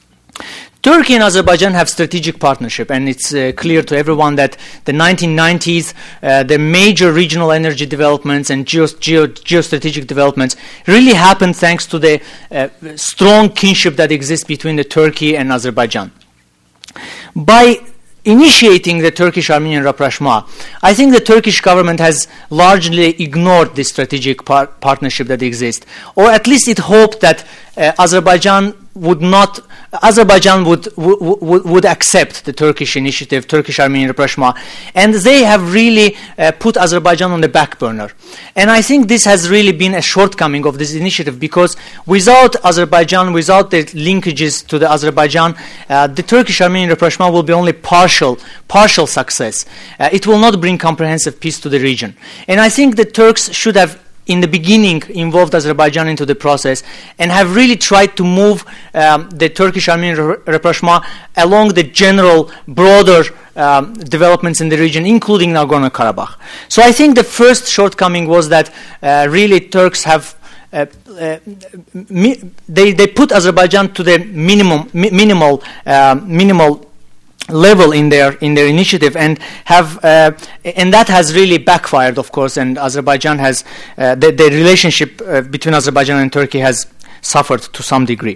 [SPEAKER 4] Turkey and Azerbaijan have strategic partnership, and it's uh, clear to everyone that the nineteen nineties, uh, the major regional energy developments and geo- geo- geostrategic developments really happened thanks to the uh, strong kinship that exists between the Turkey and Azerbaijan. By initiating the Turkish-Armenian rapprochement, I think the Turkish government has largely ignored this strategic par- partnership that exists, or at least it hoped that uh, Azerbaijan would not, Azerbaijan would, would would accept the Turkish initiative, Turkish-Armenian rapprochement, and they have really uh, put Azerbaijan on the back burner. And I think this has really been a shortcoming of this initiative, because without Azerbaijan, without the linkages to the Azerbaijan, uh, the Turkish-Armenian rapprochement will be only partial, partial success. Uh, it will not bring comprehensive peace to the region. And I think the Turks should have in the beginning involved Azerbaijan into the process and have really tried to move um, the Turkish-Armenian rapprochement along the general, broader um, developments in the region, including Nagorno-Karabakh. So I think the first shortcoming was that uh, really Turks have Uh, uh, mi they they put Azerbaijan to the minimum mi minimal uh, minimal level in their in their initiative, and have uh, and that has really backfired, of course. And Azerbaijan has uh, the, the relationship uh, between Azerbaijan and Turkey has suffered to some degree.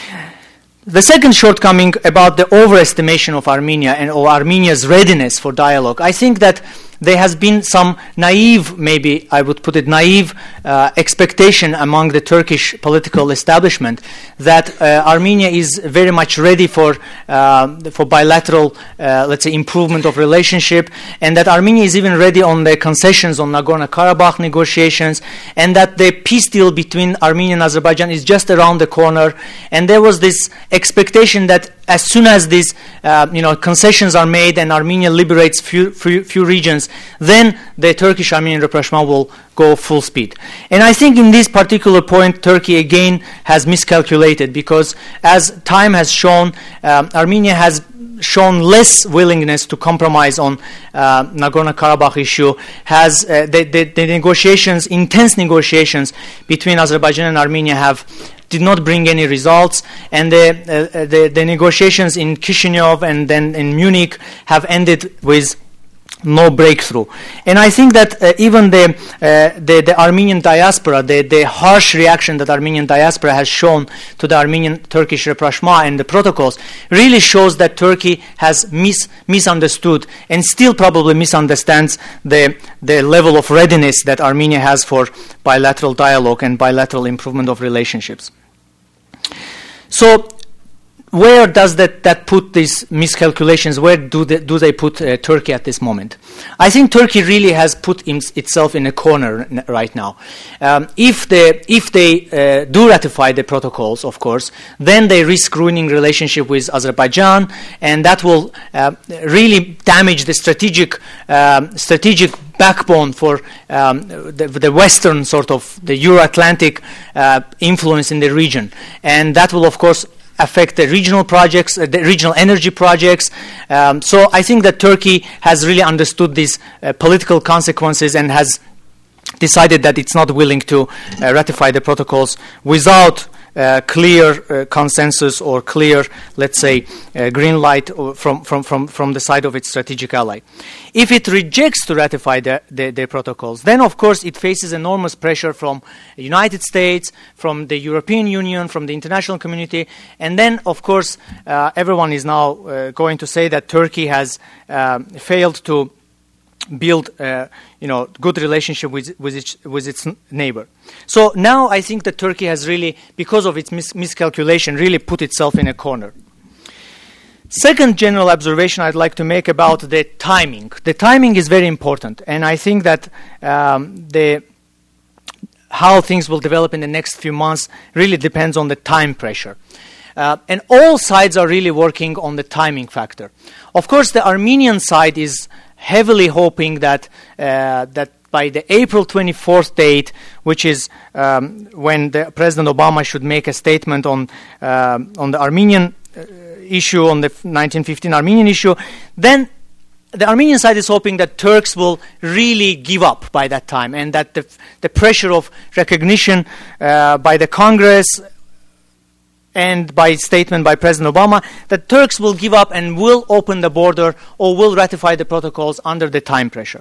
[SPEAKER 4] The second shortcoming about the overestimation of Armenia and or Armenia's readiness for dialogue, I think that there has been some naive, maybe I would put it, naive uh, expectation among the Turkish political establishment that uh, Armenia is very much ready for uh, for bilateral, uh, let's say, improvement of relationship, and that Armenia is even ready on the concessions on Nagorno-Karabakh negotiations, and that the peace deal between Armenia and Azerbaijan is just around the corner. And there was this expectation that as soon as these uh, you know, concessions are made and Armenia liberates few, few, few regions, then the Turkish-Armenian rapprochement will go full speed. And I think in this particular point, Turkey again has miscalculated, because as time has shown, um, Armenia has shown less willingness to compromise on uh, Nagorno-Karabakh issue. Has uh, the, the, the negotiations, intense negotiations between Azerbaijan and Armenia have did not bring any results, and the, uh, the the negotiations in Chisinau and then in Munich have ended with no breakthrough. And I think that uh, even the, uh, the the Armenian diaspora, the the harsh reaction that Armenian diaspora has shown to the Armenian-Turkish rapprochement and the protocols really shows that Turkey has mis misunderstood and still probably misunderstands the the level of readiness that Armenia has for bilateral dialogue and bilateral improvement of relationships. So, where does that, that put these miscalculations? Where do they, do they put uh, Turkey at this moment? I think Turkey really has put im itself in a corner n right now. Um, if they, if they uh, do ratify the protocols, of course, then they risk ruining relationship with Azerbaijan, and that will uh, really damage the strategic um, strategic backbone for um, the, the Western sort of the Euro-Atlantic uh, influence in the region, and that will, of course, affect the regional projects, uh, the regional energy projects. Um, so I think that Turkey has really understood these uh, political consequences and has decided that it's not willing to uh, ratify the protocols without uh, clear uh, consensus or clear, let's say, uh, green light from, from, from, from the side of its strategic ally. If it rejects to ratify the, the, the protocols, then of course it faces enormous pressure from the United States, from the European Union, from the international community, and then of course uh, everyone is now uh, going to say that Turkey has uh, failed to build, uh, you know, good relationship with with its, with its neighbor. So now I think that Turkey has really, because of its mis miscalculation, really put itself in a corner. Second general observation I'd like to make about the timing. The timing is very important, and I think that um, the how things will develop in the next few months really depends on the time pressure. Uh, and all sides are really working on the timing factor. Of course, the Armenian side is heavily hoping that uh, that by the April twenty-fourth date, which is um, when the President Obama should make a statement on uh, on the Armenian uh, issue, on the nineteen fifteen Armenian issue, then the Armenian side is hoping that Turks will really give up by that time, and that the, the pressure of recognition uh, by the Congress and by statement by President Obama, that Turks will give up and will open the border or will ratify the protocols under the time pressure.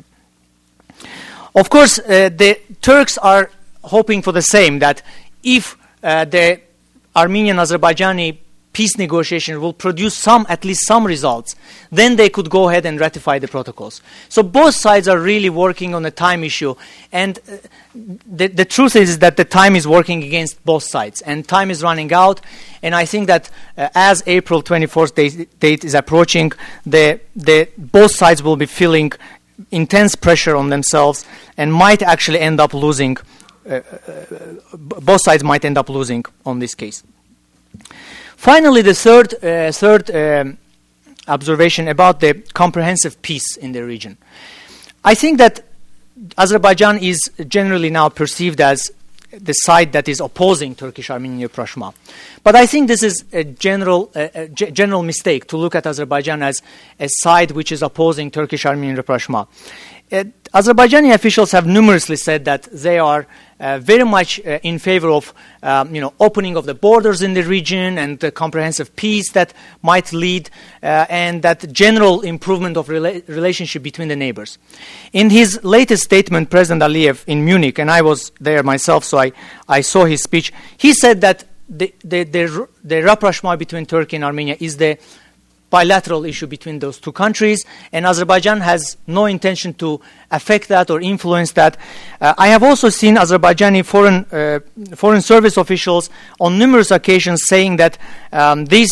[SPEAKER 4] Of course, uh, the Turks are hoping for the same, that if uh, the Armenian-Azerbaijani peace negotiation will produce some, at least some results, then they could go ahead and ratify the protocols. So both sides are really working on the time issue, and uh, the, the truth is that the time is working against both sides, and time is running out, and I think that uh, as April twenty-fourth date, date is approaching, the, the, both sides will be feeling intense pressure on themselves and might actually end up losing, uh, uh, both sides might end up losing on this case. Finally, the third, uh, third um, observation about the comprehensive peace in the region. I think that Azerbaijan is generally now perceived as the side that is opposing Turkish-Armenian rapprochement. But I think this is a general, uh, a g- general mistake to look at Azerbaijan as a side which is opposing Turkish-Armenian rapprochement. Uh, Azerbaijani officials have numerously said that they are uh, very much uh, in favor of um, you know, opening of the borders in the region and the comprehensive peace that might lead uh, and that general improvement of rela- relationship between the neighbors. In his latest statement, President Aliyev in Munich, and I was there myself, so I, I saw his speech, he said that the, the, the, the rapprochement between Turkey and Armenia is the bilateral issue between those two countries, and Azerbaijan has no intention to affect that or influence that. Uh, I have also seen Azerbaijani foreign uh, foreign service officials on numerous occasions saying that um, this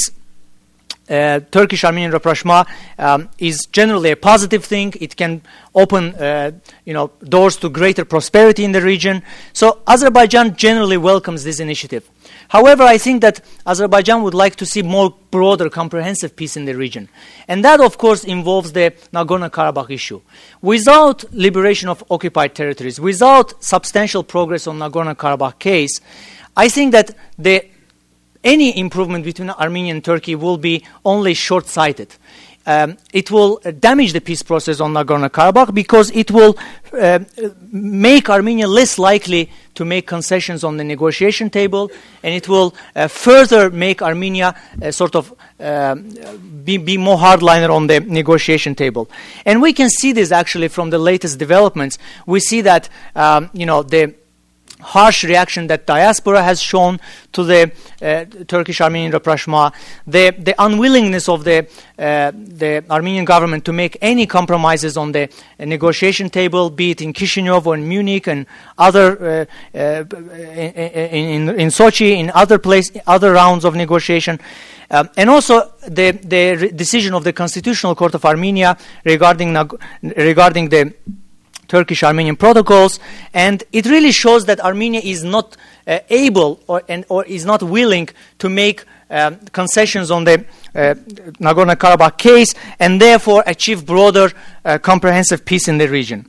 [SPEAKER 4] uh, Turkish-Armenian rapprochement um, is generally a positive thing. It can open uh, you know, doors to greater prosperity in the region. So Azerbaijan generally welcomes this initiative. However, I think that Azerbaijan would like to see more broader, comprehensive peace in the region. And that, of course, involves the Nagorno-Karabakh issue. Without liberation of occupied territories, without substantial progress on Nagorno-Karabakh case, I think that the, any improvement between Armenia and Turkey will be only short-sighted. Um, it will uh, damage the peace process on Nagorno-Karabakh because it will uh, make Armenia less likely to make concessions on the negotiation table, and it will uh, further make Armenia uh, sort of uh, be, be more hardliner on the negotiation table. And we can see this actually from the latest developments. We see that um, you know the harsh reaction that diaspora has shown to the uh, Turkish-Armenian rapprochement, the, the unwillingness of the, uh, the Armenian government to make any compromises on the uh, negotiation table, be it in Chisinau or in Munich and other, uh, uh, in, in, in Sochi, in other place, other rounds of negotiation. Um, and also the, the re- decision of the Constitutional Court of Armenia regarding, regarding the Turkish-Armenian protocols, and it really shows that Armenia is not uh, able or, and, or is not willing to make um, concessions on the uh, Nagorno-Karabakh case and therefore achieve broader, uh, comprehensive peace in the region.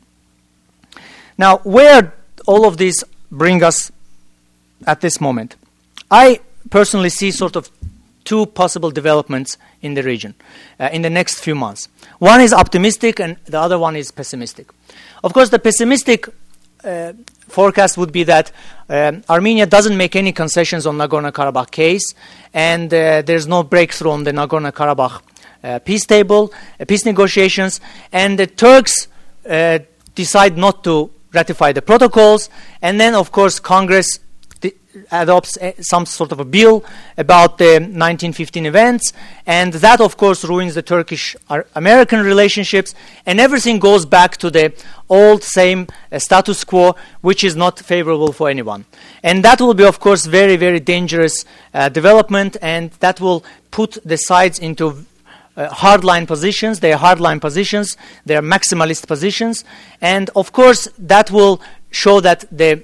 [SPEAKER 4] Now, where all of this bring us at this moment? I personally see sort of two possible developments in the region uh, in the next few months. One is optimistic and the other one is pessimistic. Of course, the pessimistic uh, forecast would be that um, Armenia doesn't make any concessions on Nagorno-Karabakh case, and uh, there's no breakthrough on the Nagorno-Karabakh uh, peace table, uh, peace negotiations, and the Turks uh, decide not to ratify the protocols, and then, of course, Congress adopts some sort of a bill about the nineteen fifteen events, and that, of course, ruins the Turkish-American relationships, and everything goes back to the old same uh, status quo, which is not favorable for anyone. And that will be, of course, very, very dangerous uh, development, and that will put the sides into Uh, hardline positions. They are hardline positions. They are maximalist positions. And, of course, that will show that the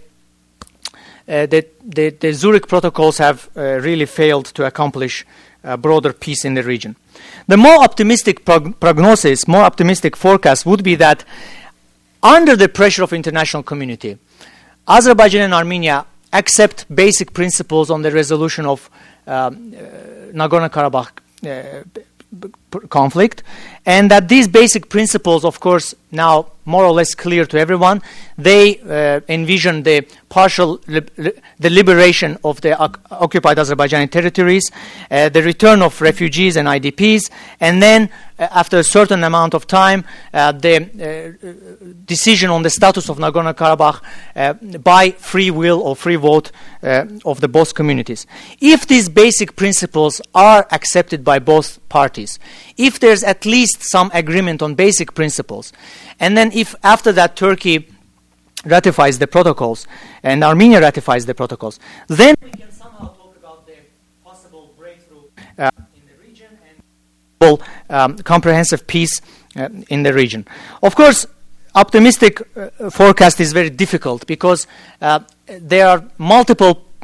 [SPEAKER 4] uh, the, the, the Zurich protocols have uh, really failed to accomplish uh, broader peace in the region. The more optimistic prog- prognosis, more optimistic forecast would be that under the pressure of international community, Azerbaijan and Armenia accept basic principles on the resolution of um, uh, Nagorno-Karabakh uh, conflict, and that these basic principles, of course, now more or less clear to everyone. They uh, envision the partial li- li- the liberation of the oc- occupied Azerbaijani territories, uh, the return of refugees and I D Ps, and then uh, after a certain amount of time, uh, the uh, decision on the status of Nagorno-Karabakh uh, by free will or free vote uh, of the both communities. If these basic principles are accepted by both parties, if there's at least some agreement on basic principles, and then if after that Turkey ratifies the protocols and Armenia ratifies the protocols, then we can somehow talk about the possible breakthrough uh, in the region and um, comprehensive peace uh, in the region. Of course, optimistic uh, forecast is very difficult because uh, there are multiple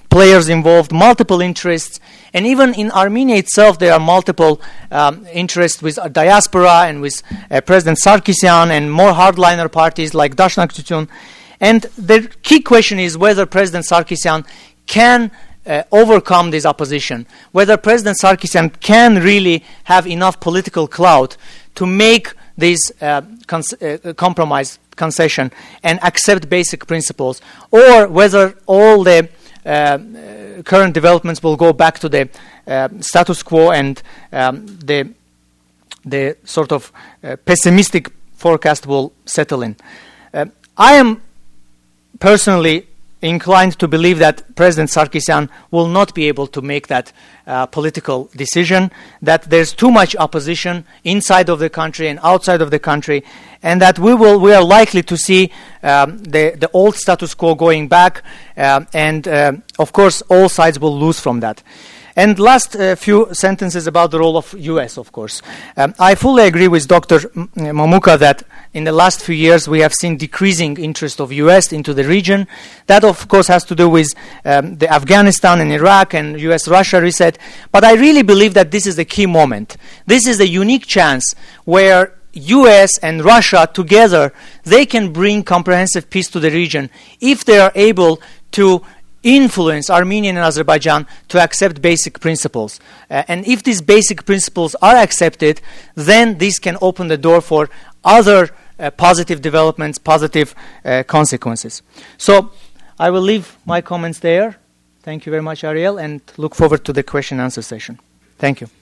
[SPEAKER 4] players involved, multiple interests, and even in Armenia itself there are multiple um, interests with a diaspora and with uh, President Sarkisyan and more hardliner parties like Dashnakhtutun. And the key question is whether President Sarkisyan can uh, overcome this opposition, whether President Sarkisyan can really have enough political clout to make this uh, cons- uh, compromise concession and accept basic principles, or whether all the uh, uh, current developments will go back to the uh, status quo and um, the the sort of uh, pessimistic forecast will settle in. Uh, I am personally inclined to believe that President Sarkisyan will not be able to make that uh, political decision, that there's too much opposition inside of the country and outside of the country, and that we will we are likely to see um, the, the old status quo going back, um, and uh, of course all sides will lose from that. And last uh, few sentences about the role of U S, of course. Um, I fully agree with Doctor Mamuka that in the last few years we have seen decreasing interest of U S into the region. That, of course, has to do with um, the Afghanistan and Iraq and U S Russia reset. But I really believe that this is the key moment. This is a unique chance where U S and Russia together, they can bring comprehensive peace to the region if they are able to influence Armenia and Azerbaijan to accept basic principles. Uh, and if these basic principles are accepted, then this can open the door for other uh, positive developments, positive uh, consequences. So I will leave my comments there. Thank you very much, Ariel, and look forward to the question and answer session. Thank you.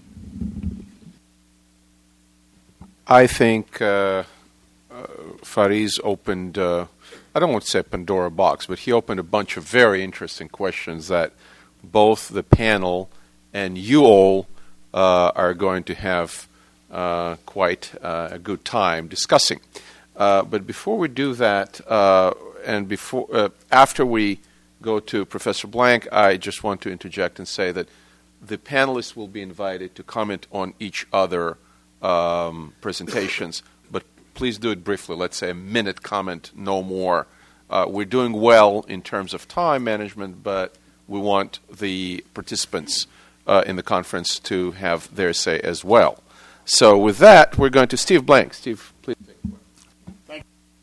[SPEAKER 2] I think uh, uh, Fariz opened... Uh, I don't want to say Pandora box, but he opened a bunch of very interesting questions that both the panel and you all uh, are going to have uh, quite uh, a good time discussing. Uh, but before we do that, uh, and before uh, after we go to Professor Blank, I just want to interject and say that the panelists will be invited to comment on each other um, presentations. Please do it briefly. Let's say a minute comment, no more. Uh, we're doing well in terms of time management, but we want the participants uh, in the conference to have their say as well. So with that, we're going to Steve Blank. Steve, please.
[SPEAKER 6] Thank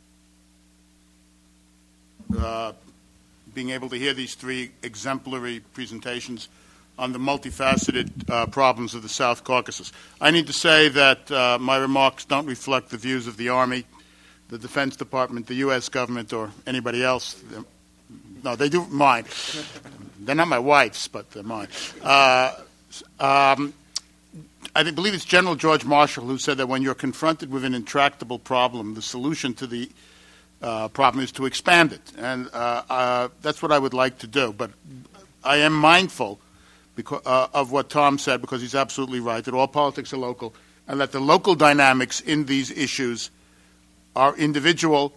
[SPEAKER 6] you. Uh, being able to hear these three exemplary presentations on the multifaceted uh, problems of the South Caucasus. I need to say that uh, my remarks don't reflect the views of the Army, the Defense Department, the U S government, or anybody else. No, they do mine. They're not my wife's, but they're mine. Uh, um, I believe it's General George Marshall who said that when you're confronted with an intractable problem, the solution to the uh, problem is to expand it. And uh, uh, that's what I would like to do. But I am mindful Because, uh, of what Tom said, because he's absolutely right, that all politics are local, and that the local dynamics in these issues are individual,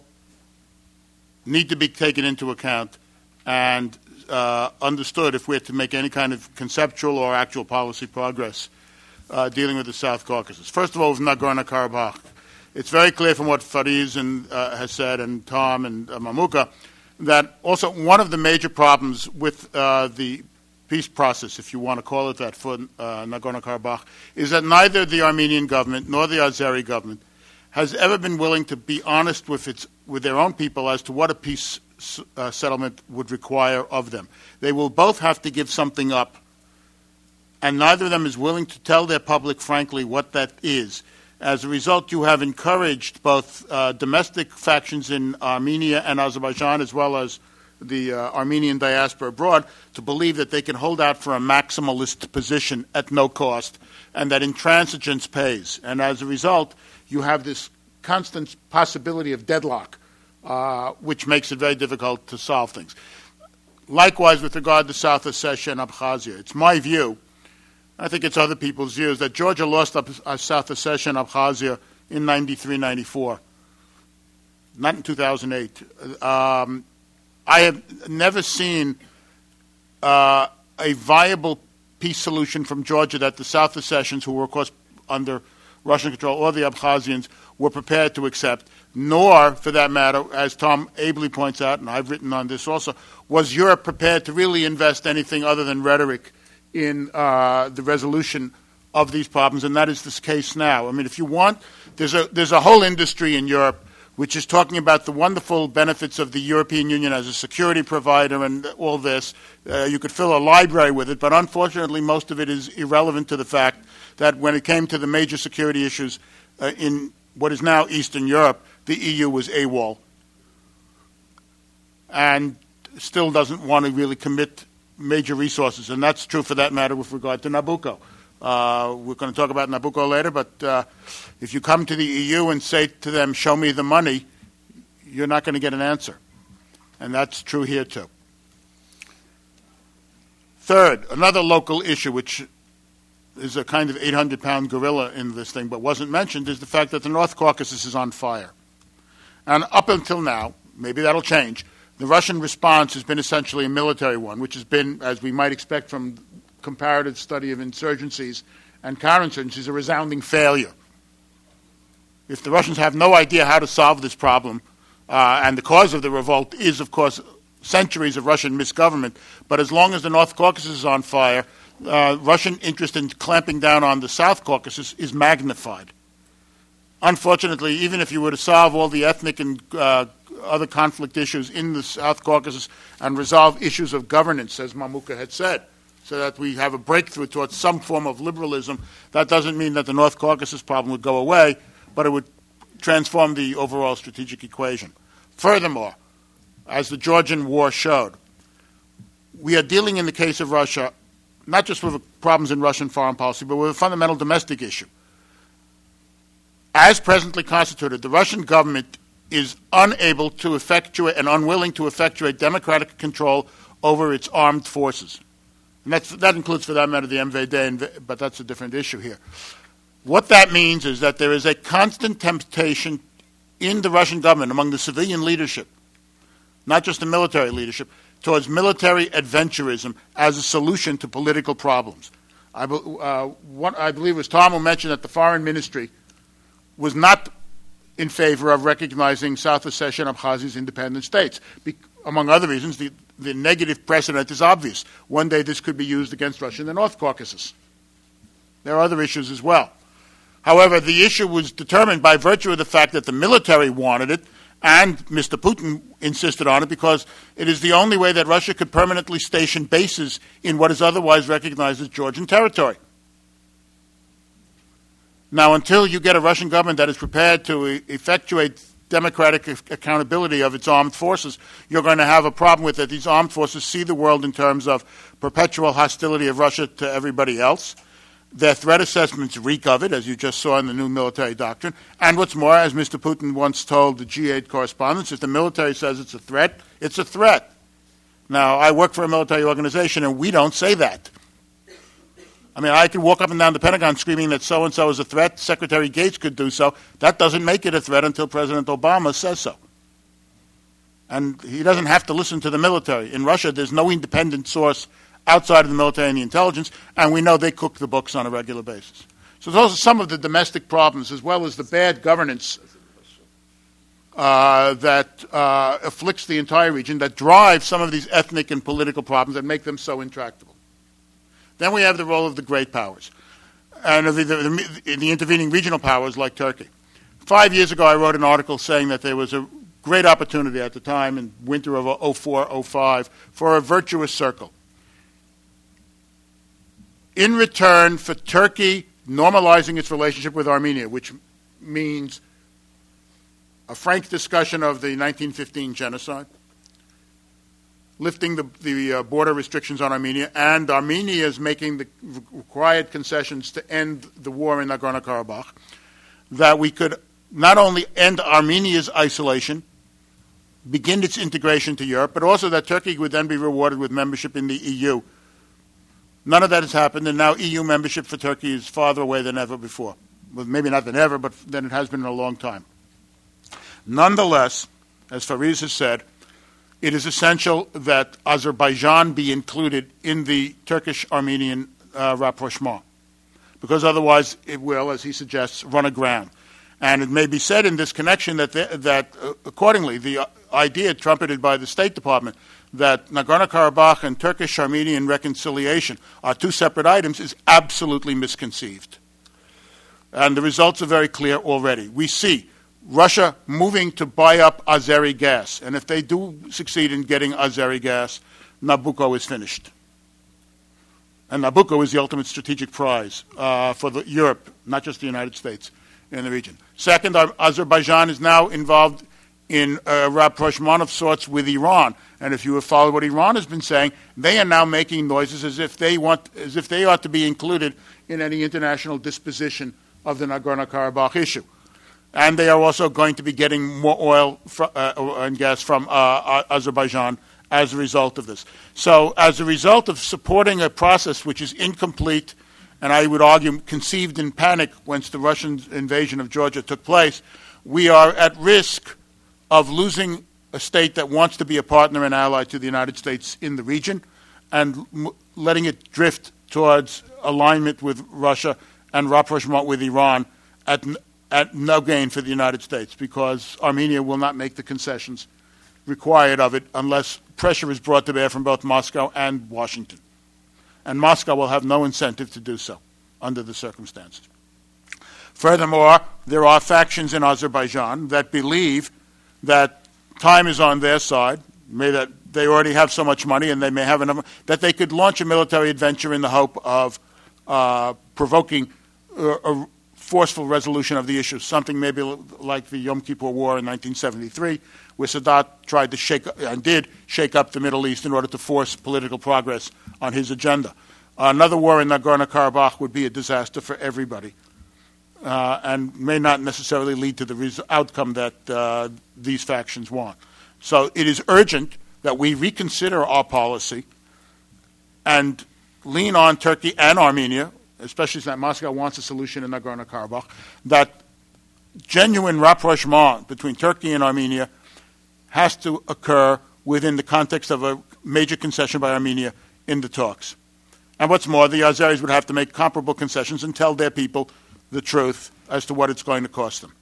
[SPEAKER 6] need to be taken into account, and uh, understood if we're to make any kind of conceptual or actual policy progress uh, dealing with the South Caucasus. First of all, with Nagorno-Karabakh. It's very clear from what Fariz and, uh, has said, and Tom and uh, Mamuka, that also one of the major problems with uh, the peace process, if you want to call it that, for uh, Nagorno-Karabakh, is that neither the Armenian government nor the Azeri government has ever been willing to be honest with its with their own people as to what a peace uh, settlement would require of them. They will both have to give something up, and neither of them is willing to tell their public, frankly, what that is. As a result, you have encouraged both uh, domestic factions in Armenia and Azerbaijan, as well as the uh, Armenian diaspora abroad, to believe that they can hold out for a maximalist position at no cost, and that intransigence pays. And as a result, you have this constant possibility of deadlock, uh, which makes it very difficult to solve things. Likewise, with regard to South Ossetia and Abkhazia, it's my view, I think it's other people's views, that Georgia lost up, uh, South Ossetia and Abkhazia in ninety-three ninety-four, not in two thousand eight. Um, I have never seen uh, a viable peace solution from Georgia that the South Ossetians, who were, of course, under Russian control or the Abkhazians were prepared to accept, nor, for that matter, as Tom ably points out, and I've written on this also, was Europe prepared to really invest anything other than rhetoric in uh, the resolution of these problems, and that is the case now. I mean, if you want, there's a, there's a whole industry in Europe which is talking about the wonderful benefits of the European Union as a security provider and all this. Uh, you could fill a library with it, but unfortunately most of it is irrelevant to the fact that when it came to the major security issues uh, in what is now Eastern Europe, the E U was AWOL and still doesn't want to really commit major resources, and that's true for that matter with regard to Nabucco. Uh, we're going to talk about Nabucco later, but uh, if you come to the E U and say to them, show me the money, you're not going to get an answer. And that's true here, too. Third, another local issue, which is a kind of eight hundred pound gorilla in this thing, but wasn't mentioned, is the fact that the North Caucasus is on fire. And up until now, maybe that'll change, the Russian response has been essentially a military one, which has been, as we might expect from comparative study of insurgencies and counterinsurgencies, a resounding failure. If the Russians have no idea how to solve this problem, uh, and the cause of the revolt is, of course, centuries of Russian misgovernment, but as long as the North Caucasus is on fire, uh, Russian interest in clamping down on the South Caucasus is magnified. Unfortunately, even if you were to solve all the ethnic and uh, other conflict issues in the South Caucasus and resolve issues of governance, as Mamuka had said, so that we have a breakthrough towards some form of liberalism, that doesn't mean that the North Caucasus problem would go away, but it would transform the overall strategic equation. Furthermore, as the Georgian War showed, we are dealing in the case of Russia not just with problems in Russian foreign policy, but with a fundamental domestic issue. As presently constituted, the Russian government is unable to effectuate and unwilling to effectuate democratic control over its armed forces. And that's, that includes, for that matter, the M V D, but that's a different issue here. What that means is that there is a constant temptation in the Russian government, among the civilian leadership, not just the military leadership, towards military adventurism as a solution to political problems. I, uh, what I believe it was Tom who mentioned that the foreign ministry was not in favor of recognizing South Ossetia and Abkhazia as independent states. Be- among other reasons, the, the negative precedent is obvious. One day this could be used against Russia in the North Caucasus. There are other issues as well. However, the issue was determined by virtue of the fact that the military wanted it, and Mister Putin insisted on it, because it is the only way that Russia could permanently station bases in what is otherwise recognized as Georgian territory. Now, until you get a Russian government that is prepared to e- effectuate democratic ac- accountability of its armed forces, you're going to have a problem with it. These armed forces see the world in terms of perpetual hostility of Russia to everybody else. Their threat assessments reek of it, as you just saw in the new military doctrine. And what's more, as Mister Putin once told the G eight correspondents, if the military says it's a threat, it's a threat. Now, I work for a military organization, and we don't say that. I mean, I could walk up and down the Pentagon screaming that so-and-so is a threat. Secretary Gates could do so. That doesn't make it a threat until President Obama says so. And he doesn't have to listen to the military. In Russia, there's no independent source outside of the military and the intelligence, and we know they cook the books on a regular basis. So those are some of the domestic problems, as well as the bad governance uh, that uh, afflicts the entire region, that drive some of these ethnic and political problems that make them so intractable. Then we have the role of the great powers, and of the, the, the, the intervening regional powers like Turkey. Five years ago, I wrote an article saying that there was a great opportunity at the time, in winter of oh four oh five, for a virtuous circle. In return for Turkey normalizing its relationship with Armenia, which means a frank discussion of the nineteen fifteen genocide, lifting the, the uh, border restrictions on Armenia, and Armenia is making the required concessions to end the war in Nagorno-Karabakh, that we could not only end Armenia's isolation, begin its integration to Europe, but also that Turkey would then be rewarded with membership in the E U. None of that has happened, and now E U membership for Turkey is farther away than ever before. Well, maybe not than ever, but than it has been in a long time. Nonetheless, as Fariz has said, it is essential that Azerbaijan be included in the Turkish-Armenian uh, rapprochement. because otherwise it will, as he suggests, run aground. And it may be said in this connection that, the, that uh, accordingly, the uh, idea trumpeted by the State Department that Nagorno-Karabakh and Turkish-Armenian reconciliation are two separate items is absolutely misconceived. And the results are very clear already. We see Russia moving to buy up Azeri gas. And if they do succeed in getting Azeri gas, Nabucco is finished. And Nabucco is the ultimate strategic prize uh, for the, Europe, not just the United States, in the region. Second, Azerbaijan is now involved in a rapprochement of sorts with Iran. And if you have followed what Iran has been saying, they are now making noises as if they want, as if they ought to be included in any international disposition of the Nagorno-Karabakh issue. And they are also going to be getting more oil fr- uh, and gas from uh, Azerbaijan as a result of this. So as a result of supporting a process which is incomplete, and I would argue conceived in panic once the Russian invasion of Georgia took place, we are at risk of losing a state that wants to be a partner and ally to the United States in the region and m- letting it drift towards alignment with Russia and rapprochement with Iran at, n- at no gain for the United States, because Armenia will not make the concessions required of it unless pressure is brought to bear from both Moscow and Washington. And Moscow will have no incentive to do so under the circumstances. Furthermore, there are factions in Azerbaijan that believe that time is on their side, may that they already have so much money and they may have enough, that they could launch a military adventure in the hope of uh, provoking uh, a forceful resolution of the issue, something maybe like the Yom Kippur War in nineteen seventy-three, where Sadat tried to shake and did shake up the Middle East in order to force political progress on his agenda. Uh, another war in Nagorno-Karabakh would be a disaster for everybody uh, and may not necessarily lead to the res- outcome that uh, these factions want. So it is urgent that we reconsider our policy and lean on Turkey and Armenia, especially since Moscow wants a solution in Nagorno-Karabakh, that genuine rapprochement between Turkey and Armenia has to occur within the context of a major concession by Armenia in the talks. And what's more, the Azeris would have to make comparable concessions and tell their people the truth as to what it's going to cost them.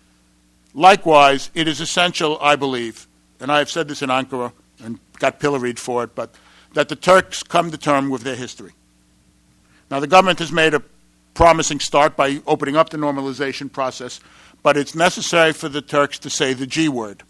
[SPEAKER 6] Likewise, it is essential, I believe, and I have said this in Ankara and got pilloried for it, but that the Turks come to terms with their history. Now, the government has made a promising start by opening up the normalization process, but it's necessary for the Turks to say the G word.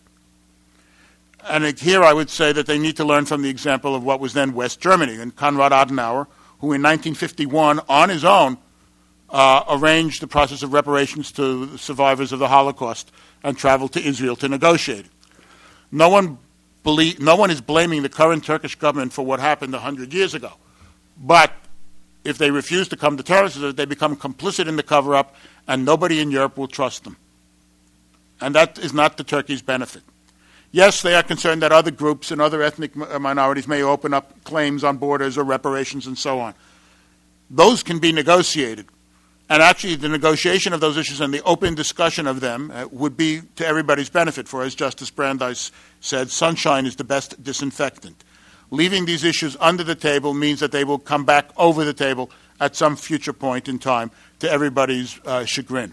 [SPEAKER 6] And here I would say that they need to learn from the example of what was then West Germany, and Konrad Adenauer, who in nineteen fifty-one, on his own, uh, arranged the process of reparations to the survivors of the Holocaust and traveled to Israel to negotiate. No one, believe, no one is blaming the current Turkish government for what happened one hundred years ago. But if they refuse to come to terms with it, they become complicit in the cover-up, and nobody in Europe will trust them. And that is not to Turkey's benefit. Yes, they are concerned that other groups and other ethnic minorities may open up claims on borders or reparations and so on. Those can be negotiated. And actually, the negotiation of those issues and the open discussion of them uh, would be to everybody's benefit, for as Justice Brandeis said, sunshine is the best disinfectant. Leaving these issues under the table means that they will come back over the table at some future point in time to everybody's uh, chagrin.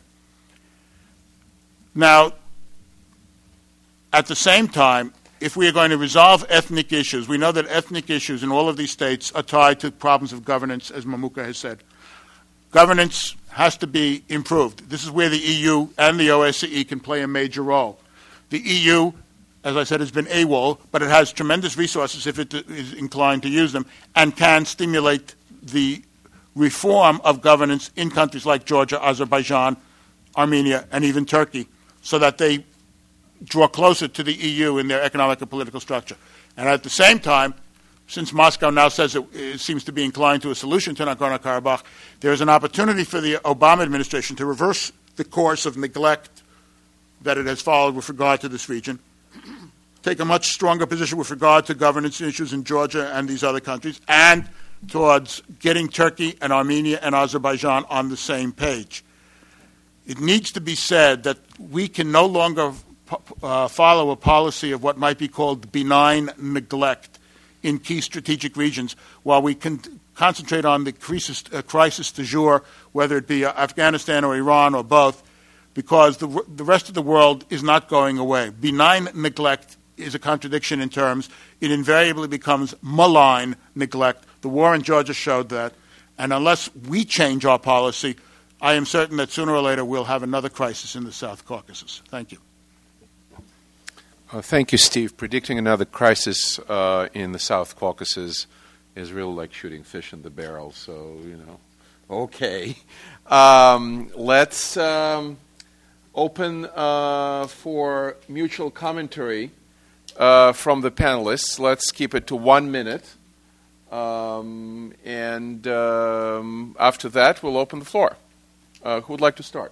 [SPEAKER 6] Now, at the same time, if we are going to resolve ethnic issues, we know that ethnic issues in all of these states are tied to problems of governance, as Mamuka has said. Governance has to be improved. This is where the E U and the O S C E can play a major role. The E U, as I said, has been AWOL, but it has tremendous resources if it is inclined to use them, and can stimulate the reform of governance in countries like Georgia, Azerbaijan, Armenia, and even Turkey, so that they draw closer to the E U in their economic and political structure. And at the same time, since Moscow now says it, it seems to be inclined to a solution to Nagorno-Karabakh, there is an opportunity for the Obama administration to reverse the course of neglect that it has followed with regard to this region, take a much stronger position with regard to governance issues in Georgia and these other countries, and towards getting Turkey and Armenia and Azerbaijan on the same page. It needs to be said that we can no longer uh, follow a policy of what might be called benign neglect in key strategic regions while we con- concentrate on the crisis, uh, crisis du jour, whether it be uh, Afghanistan or Iran or both, because the, the rest of the world is not going away. Benign neglect is a contradiction in terms. It invariably becomes malign neglect. The war in Georgia showed that. And unless we change our policy, I am certain that sooner or later we'll have another crisis in the South Caucasus. Thank you.
[SPEAKER 2] Uh, thank you, Steve. Predicting another crisis uh, in the South Caucasus is really like shooting fish in the barrel. So, you know, okay. Um, let's um, open uh, for mutual commentary uh, from the panelists. Let's keep it to one minute. Um, and um, after that, we'll open the floor. Uh, who would like to start?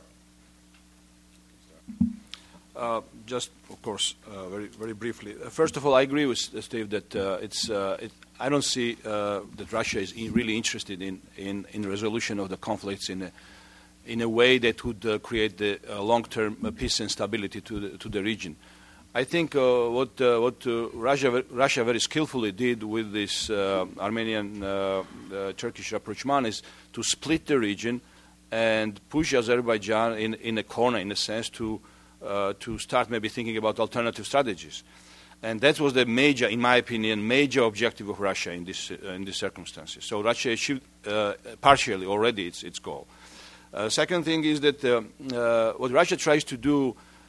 [SPEAKER 5] Uh, just, of course, uh, very very briefly. Uh, first of all, I agree with uh, Steve that uh, it's. Uh, it, I don't see uh, that Russia is in really interested in, in, in resolution of the conflicts in a, in a way that would uh, create the uh, long-term uh, peace and stability to the to the region. I think uh, what uh, what uh, Russia Russia very skillfully did with this uh, Armenian uh, uh, Turkish rapprochement is to split the region and push Azerbaijan in in a corner, in a sense, to uh, to start maybe thinking about alternative strategies, and that was the major, in my opinion, major objective of Russia in this uh, in these circumstances. So Russia achieved uh, partially already its its goal. Uh, second thing is that uh, uh, what Russia tries to do.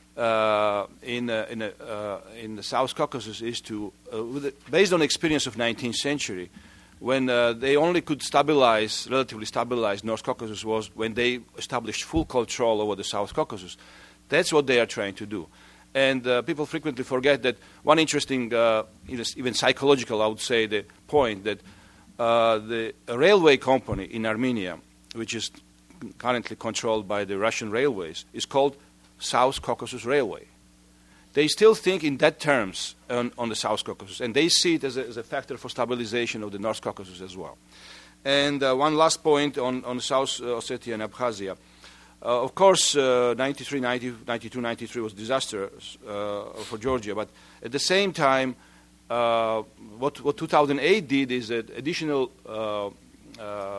[SPEAKER 5] Uh, in uh, in, uh, uh, in the South Caucasus is to, uh, with the, based on experience of nineteenth century, when uh, they only could stabilize, relatively stabilize North Caucasus was when they established full control over the South Caucasus. That's what they are trying to do. And uh, people frequently forget that one interesting, uh, even psychological, I would say, the point that uh, the railway company in Armenia, which is currently controlled by the Russian railways, is called South Caucasus Railway. They still think in that terms on, on the South Caucasus, and they see it as a, as a factor for stabilization of the North Caucasus as well. And uh, one last point on, on South Ossetia and Abkhazia. Uh, of course, uh, ninety-three, ninety, ninety-two, ninety-three was disastrous uh, for Georgia, but at the same time, uh, what, what two thousand eight did is an additional uh, uh,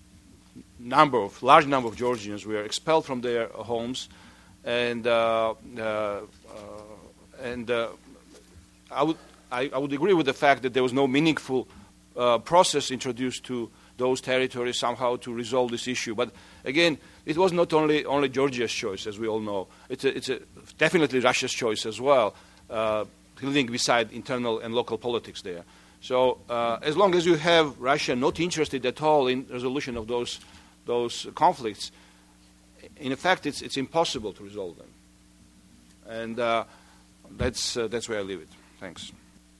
[SPEAKER 5] number of, large number of Georgians were expelled from their homes. And uh, uh, uh, and uh, I would I, I would agree with the fact that there was no meaningful uh, process introduced to those territories somehow to resolve this issue. But again, it was not only only Georgia's choice, as we all know. It's a, it's a definitely Russia's choice as well, uh, living beside internal and local politics there. So uh, as long as you have Russia not interested at all in resolution of those those conflicts, in effect, it's, it's impossible to resolve them. And uh, that's, uh, that's where I leave it. Thanks.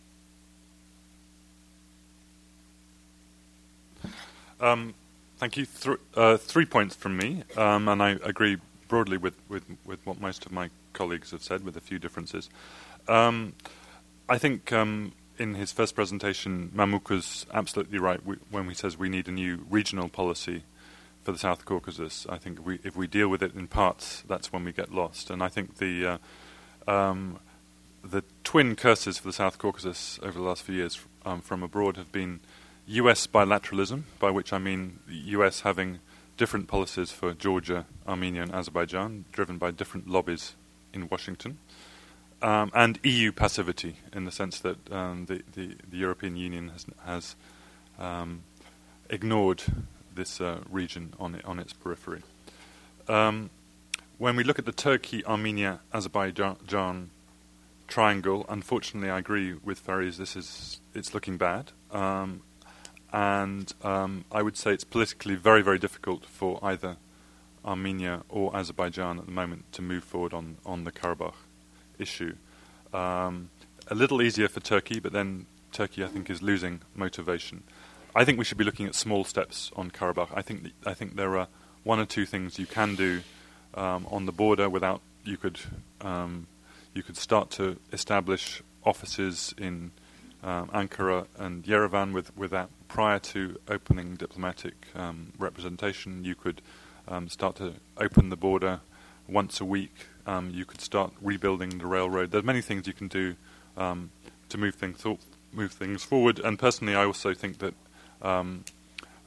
[SPEAKER 3] Um, thank you. Th- uh, three points from me, um, and I agree broadly with, with, with what most of my colleagues have said, with a few differences. Um, I think um, in his first presentation, Mamuk was absolutely right we, when he says we need a new regional policy for the South Caucasus. I think if we, if we deal with it in parts, that's when we get lost. And I think the uh, um, the twin curses for the South Caucasus over the last few years um, from abroad have been U S bilateralism, by which I mean the U S having different policies for Georgia, Armenia and Azerbaijan, driven by different lobbies in Washington, um, and E U passivity, in the sense that um, the, the, the European Union has, has um, ignored this uh, region on it, on its periphery. Um, when we look at the Turkey, Armenia, Azerbaijan triangle, unfortunately, I agree with Faris. This is it's looking bad, um, and um, I would say it's politically very, very difficult for either Armenia or Azerbaijan at the moment to move forward on on the Karabakh issue. Um, a little easier for Turkey, but then Turkey, I think, is losing motivation. I think we should be looking at small steps on Karabakh. I think th- I think there are one or two things you can do um, on the border without you could um, you could start to establish offices in um, Ankara and Yerevan with without prior to opening diplomatic um, representation. You could um, start to open the border once a week. Um, you could start rebuilding the railroad. There are many things you can do um, to move things th- move things forward. And personally, I also think that Um,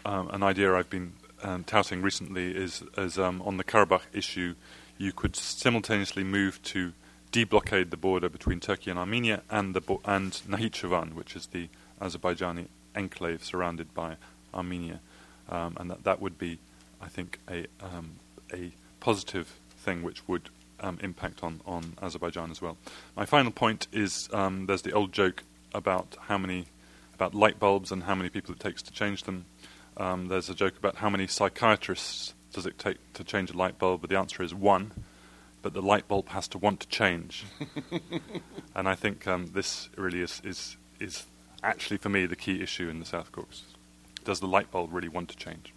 [SPEAKER 3] um, an idea I've been um, touting recently is, is um, on the Karabakh issue, you could simultaneously move to deblockade the border between Turkey and Armenia and the bo- and Nakhchivan, which is the Azerbaijani enclave surrounded by Armenia, um, and that that would be, I think, a um, a positive thing which would um, impact on, on Azerbaijan as well. My final point is um, there's the old joke about how many about light bulbs and how many people it takes to change them. Um, there's a joke about how many psychiatrists does it take to change a light bulb, but the answer is one. But the light bulb has to want to change, and I think um, this really is, is is actually for me the key issue in the South Caucasus. Does the light bulb really want to change?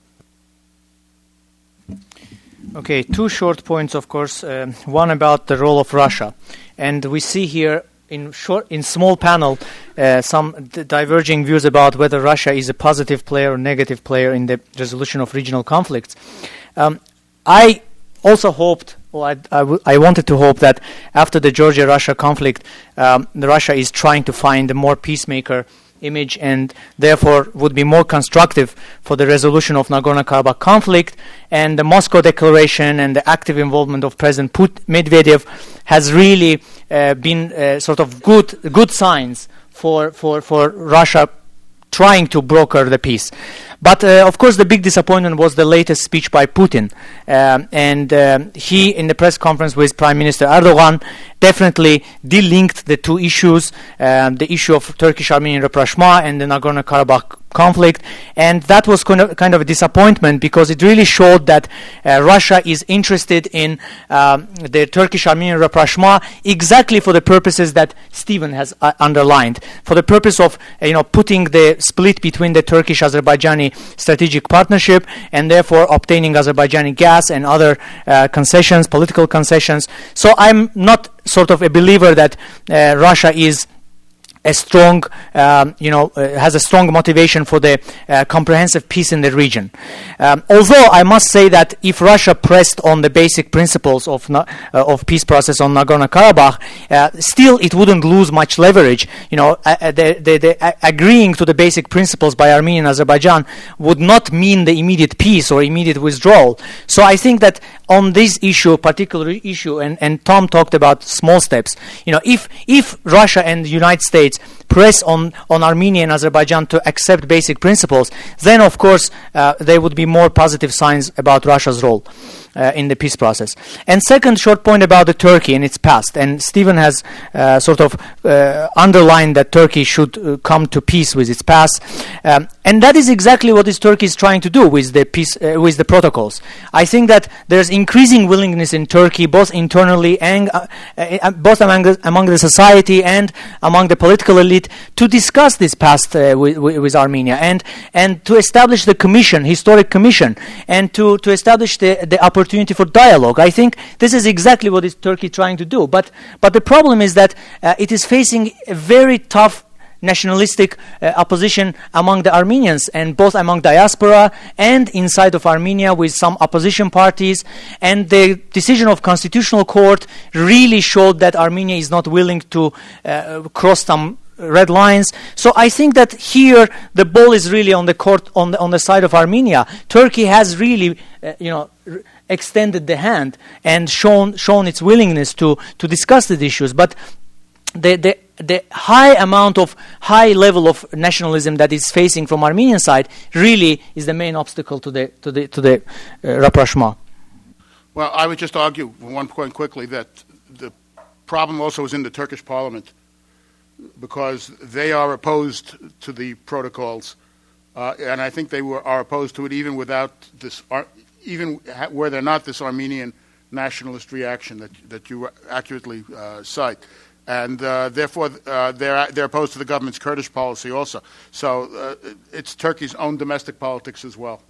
[SPEAKER 4] Okay, two short points, of course. Um, one about the role of Russia, and we see here in short, in small panel, uh, some d- diverging views about whether Russia is a positive player or negative player in the resolution of regional conflicts. Um, I also hoped, well, I, I, w- I wanted to hope that after the Georgia-Russia conflict, um, the Russia is trying to find a more peacemaker image and therefore would be more constructive for the resolution of Nagorno-Karabakh conflict. And the Moscow Declaration and the active involvement of President Put- Medvedev has really uh, been uh, sort of good good signs for, for, for Russia trying to broker the peace. But, uh, of course, the big disappointment was the latest speech by Putin. Um, and um, he, in the press conference with Prime Minister Erdogan, definitely delinked the two issues, um, the issue of Turkish-Armenian rapprochement and the Nagorno-Karabakh conflict. And that was kind of, kind of a disappointment because it really showed that uh, Russia is interested in um, the Turkish-Armenian rapprochement exactly for the purposes that Stephen has uh, underlined, for the purpose of uh, you know putting the split between the Turkish-Azerbaijani strategic partnership and therefore obtaining Azerbaijani gas and other uh, concessions, political concessions. So I'm not sort of a believer that uh, Russia is a strong, um, you know, uh, has a strong motivation for the uh, comprehensive peace in the region. Um, although I must say that if Russia pressed on the basic principles of na- uh, of peace process on Nagorno-Karabakh, uh, still it wouldn't lose much leverage. You know, uh, the, the, the, uh, agreeing to the basic principles by Armenia and Azerbaijan would not mean the immediate peace or immediate withdrawal. So I think that on this issue, particular issue, and, and Tom talked about small steps. You know, if if Russia and the United States press on, on Armenia and Azerbaijan to accept basic principles, then of course uh, there would be more positive signs about Russia's role uh, in the peace process. And second short point about the Turkey and its past. And Stephen has uh, sort of uh, underlined that Turkey should uh, come to peace with its past. Um, and that is exactly what is Turkey is trying to do with the peace, uh, with the protocols. I think that there's increasing willingness in Turkey, both internally and uh, uh, both among the, among the society and among the political elite, to discuss this past uh, with, with Armenia and and to establish the commission, historic commission, and to, to establish the, the opportunity for dialogue. I think this is exactly what is Turkey trying to do. But but the problem is that uh, it is facing a very tough nationalistic uh, opposition among the Armenians, and both among diaspora and inside of Armenia with some opposition parties. And the decision of Constitutional Court really showed that Armenia is not willing to uh, cross some red lines. So I think that here the ball is really on the court, on the, on the side of Armenia. Turkey has really, uh, you know, r- extended the hand and shown shown its willingness to to discuss these issues. But the the the high amount of high level of nationalism that is facing from Armenian side really is the main obstacle to the to the to the uh, rapprochement.
[SPEAKER 6] Well, I would just argue one point quickly that the problem also is in the Turkish parliament, because they are opposed to the protocols, uh, and I think they were, are opposed to it even without this, Ar- even ha- were there not this Armenian nationalist reaction that that you accurately uh, cite, and uh, therefore uh, they're they're opposed to the government's Kurdish policy also. So uh, it's Turkey's own domestic politics as well.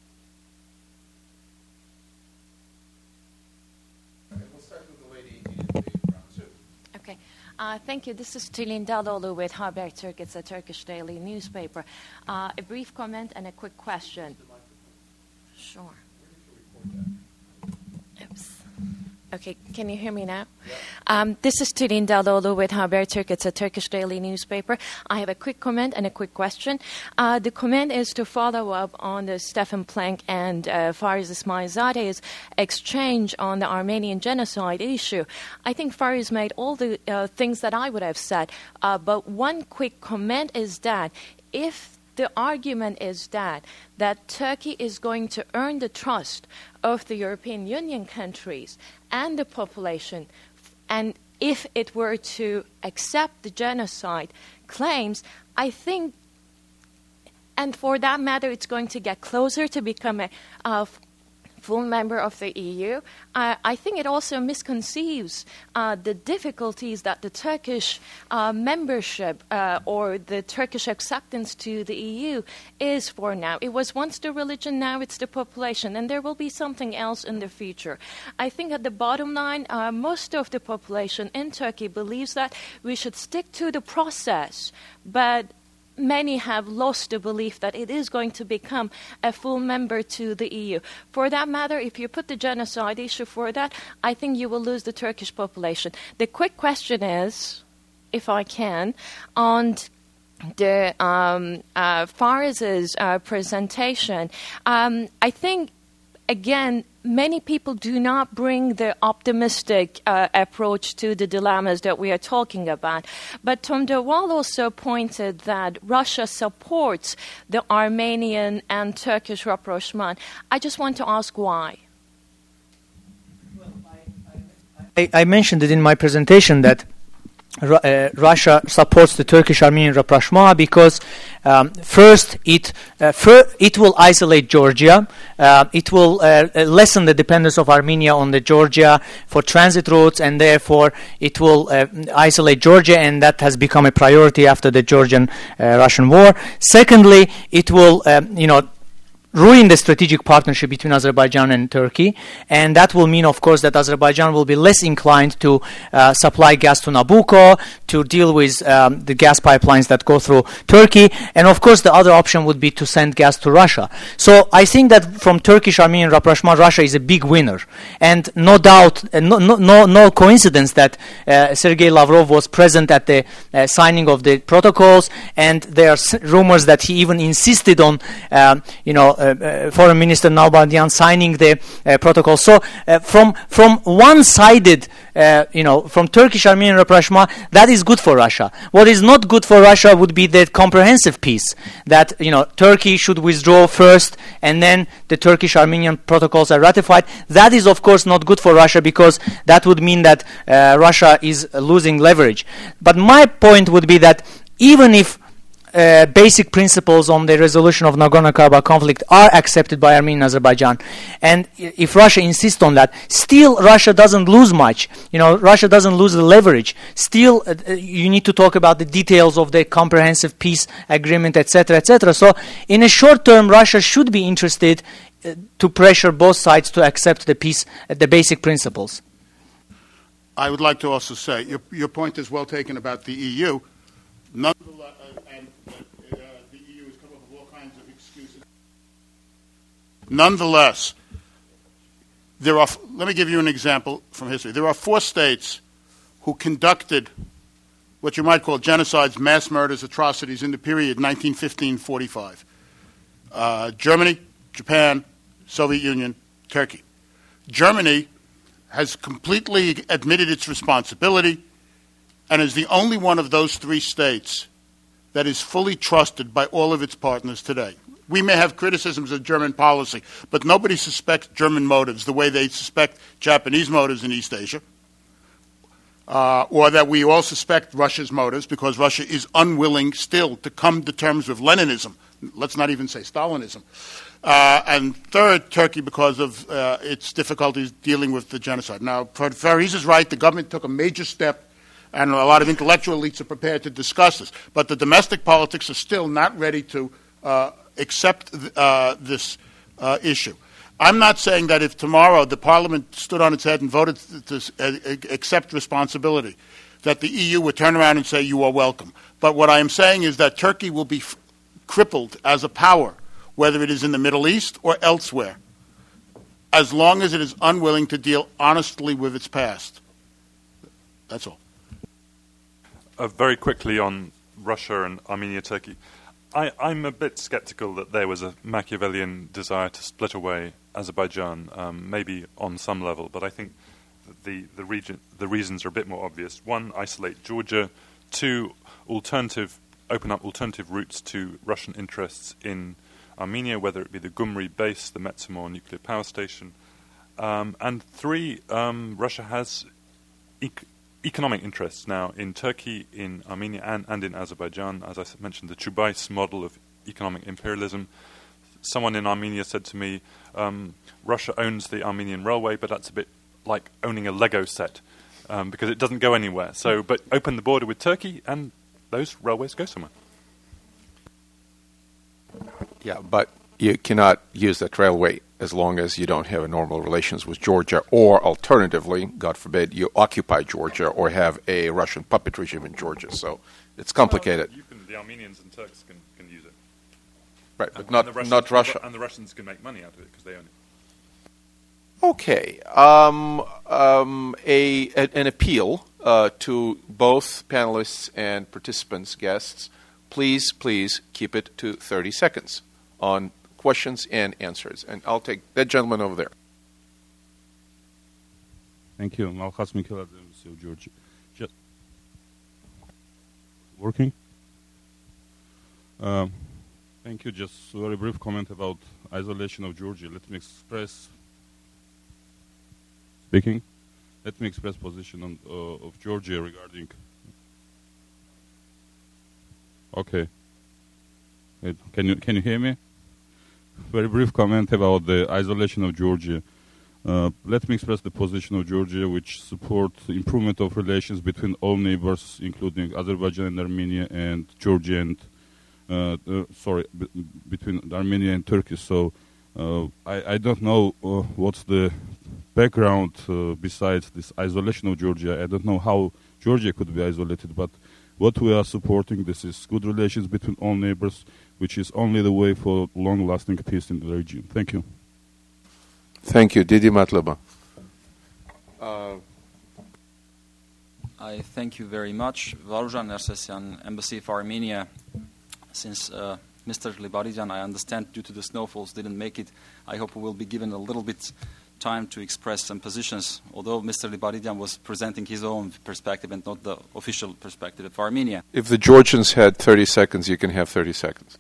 [SPEAKER 2] We'll start with the lady in
[SPEAKER 7] Uh, thank you. This is Tülin Daloğlu with Habertürk. It's a Turkish daily newspaper. Uh, a brief comment and a quick question. Sure. Oops. Okay, can you hear me now? Yeah. Um, this is Tülin Daloğlu with Habertürk. It's a Turkish daily newspaper. I have a quick comment and a quick question. Uh, the comment is to follow up on the Stefan Plank and uh, Fariz Ismailzade's exchange on the Armenian genocide issue. I think Fariz made all the uh, things that I would have said, uh, but one quick comment is that if the argument is that that Turkey is going to earn the trust of the European Union countries and the population, and if it were to accept the genocide claims, I think, and for that matter, it's going to get closer to become a uh, full member of the E U, uh, I think it also misconceives uh, the difficulties that the Turkish uh, membership uh, or the Turkish acceptance to the E U is for now. It was once the religion, now it's the population, and there will be something else in the future. I think at the bottom line, uh, most of the population in Turkey believes that we should stick to the process, but many have lost the belief that it is going to become a full member to the E U. For that matter, if you put the genocide issue for that, I think you will lose the Turkish population. The quick question is, if I can, on the um, uh, Fariz's uh, presentation, um, I think, again, many people do not bring the optimistic uh, approach to the dilemmas that we are talking about. But Tom de Waal also pointed that Russia supports the Armenian and Turkish rapprochement. I just want to ask why.
[SPEAKER 4] Well, I, I, I mentioned it in my presentation that Uh, Russia supports the Turkish-Armenian rapprochement because um, first it uh, fir- it will isolate Georgia, uh, it will uh, lessen the dependence of Armenia on the Georgia for transit routes, and therefore it will uh, isolate Georgia, and that has become a priority after the Georgian-Russian uh, war. Secondly, it will um, you know ruin the strategic partnership between Azerbaijan and Turkey, and that will mean, of course, that Azerbaijan will be less inclined to uh, supply gas to Nabucco, to deal with um, the gas pipelines that go through Turkey, and of course the other option would be to send gas to Russia. So I think that from Turkish-Armenian rapprochement, Russia is a big winner, and no doubt, uh, no, no, no, no coincidence that uh, Sergei Lavrov was present at the uh, signing of the protocols, and there are s- rumors that he even insisted on, um, you know, Uh, uh, Foreign Minister Nalbandian signing the uh, protocol. So uh, from from one-sided, uh, you know, from Turkish-Armenian rapprochement, that is good for Russia. What is not good for Russia would be the comprehensive peace, that, you know, Turkey should withdraw first and then the Turkish-Armenian protocols are ratified. That is, of course, not good for Russia because that would mean that uh, Russia is losing leverage. But my point would be that even if Uh, basic principles on the resolution of Nagorno-Karabakh conflict are accepted by Armenia and Azerbaijan, and if Russia insists on that, still Russia doesn't lose much. You know, Russia doesn't lose the leverage. Still, uh, you need to talk about the details of the comprehensive peace agreement, et cetera, et cetera. So, in a short term, Russia should be interested uh, to pressure both sides to accept the peace, uh, the basic principles.
[SPEAKER 6] I would like to also say your your point is well taken about the E U. Nonetheless, uh, and uh, the E U has come up with all kinds of excuses. Nonetheless, there are. Let me give you an example from history. There are four states who conducted what you might call genocides, mass murders, atrocities in the period nineteen fifteen to forty-five. Uh, Germany, Japan, Soviet Union, Turkey. Germany has completely admitted its responsibility and is the only one of those three states that is fully trusted by all of its partners today. We may have criticisms of German policy, but nobody suspects German motives the way they suspect Japanese motives in East Asia, uh, or that we all suspect Russia's motives because Russia is unwilling still to come to terms with Leninism. Let's not even say Stalinism. Uh, and third, Turkey, because of uh, its difficulties dealing with the genocide. Now, Fariz is right. The government took a major step, and a lot of intellectual elites are prepared to discuss this. But the domestic politics are still not ready to uh, accept th- uh, this uh, issue. I'm not saying that if tomorrow the parliament stood on its head and voted to uh, accept responsibility, that the E U would turn around and say, you are welcome. But what I am saying is that Turkey will be f- crippled as a power, whether it is in the Middle East or elsewhere, as long as it is unwilling to deal honestly with its past. That's all.
[SPEAKER 3] Uh, very quickly on Russia and Armenia, Turkey. I, I'm a bit skeptical that there was a Machiavellian desire to split away Azerbaijan, um, maybe on some level, but I think that the the, region, the reasons are a bit more obvious. One, isolate Georgia. Two, alternative, open up alternative routes to Russian interests in Armenia, whether it be the Gumri base, the Metsamor nuclear power station. Um, and three, um, Russia has ec- economic interests now in Turkey, in Armenia, and, and in Azerbaijan. As I mentioned, the Chubais model of economic imperialism. Someone in Armenia said to me, um, Russia owns the Armenian railway, but that's a bit like owning a Lego set, um, because it doesn't go anywhere. So, but open the border with Turkey, and those railways go somewhere.
[SPEAKER 2] Yeah, but you cannot use that railway as long as you don't have a normal relations with Georgia, or alternatively, God forbid, you occupy Georgia or have a Russian puppet regime in Georgia. So it's complicated.
[SPEAKER 3] Well, you can, the Armenians and Turks can, can use it.
[SPEAKER 2] Right, but
[SPEAKER 3] and,
[SPEAKER 2] not,
[SPEAKER 3] and Russians,
[SPEAKER 2] not Russia.
[SPEAKER 3] And the Russians can make money out of it because they own it.
[SPEAKER 2] Okay. Um, um, a, a, an appeal uh, to both panelists and participants, guests. Please, please keep it to thirty seconds on questions and answers. And I'll take that gentleman over there.
[SPEAKER 8] Thank you. Malchas Mikhail, Georgia. Just working? Um, thank you. Just a very brief comment about isolation of Georgia. Let me express speaking. Let me express position on, uh, of Georgia regarding. Okay. Wait, can you can you hear me? Very brief comment about the isolation of Georgia. Uh, let me express the position of Georgia, which supports the improvement of relations between all neighbors, including Azerbaijan and Armenia, and Georgia and uh, uh, sorry, b- between Armenia and Turkey. So uh, I, I don't know uh, what's the background uh, besides this isolation of Georgia. I don't know how Georgia could be isolated, but what we are supporting, this is good relations between all neighbors, which is only the way for long-lasting peace in the region. Thank you.
[SPEAKER 2] Thank you. Didi Matlaba.
[SPEAKER 9] Uh, I thank you very much. Varujan Nersesyan, Embassy of Armenia. Since uh, Mister Libaridyan, I understand, due to the snowfalls, didn't make it, I hope we will be given a little bit time to express some positions, although Mister Libaridyan was presenting his own perspective and not the official perspective of Armenia.
[SPEAKER 2] If the Georgians had thirty seconds, you can have thirty seconds.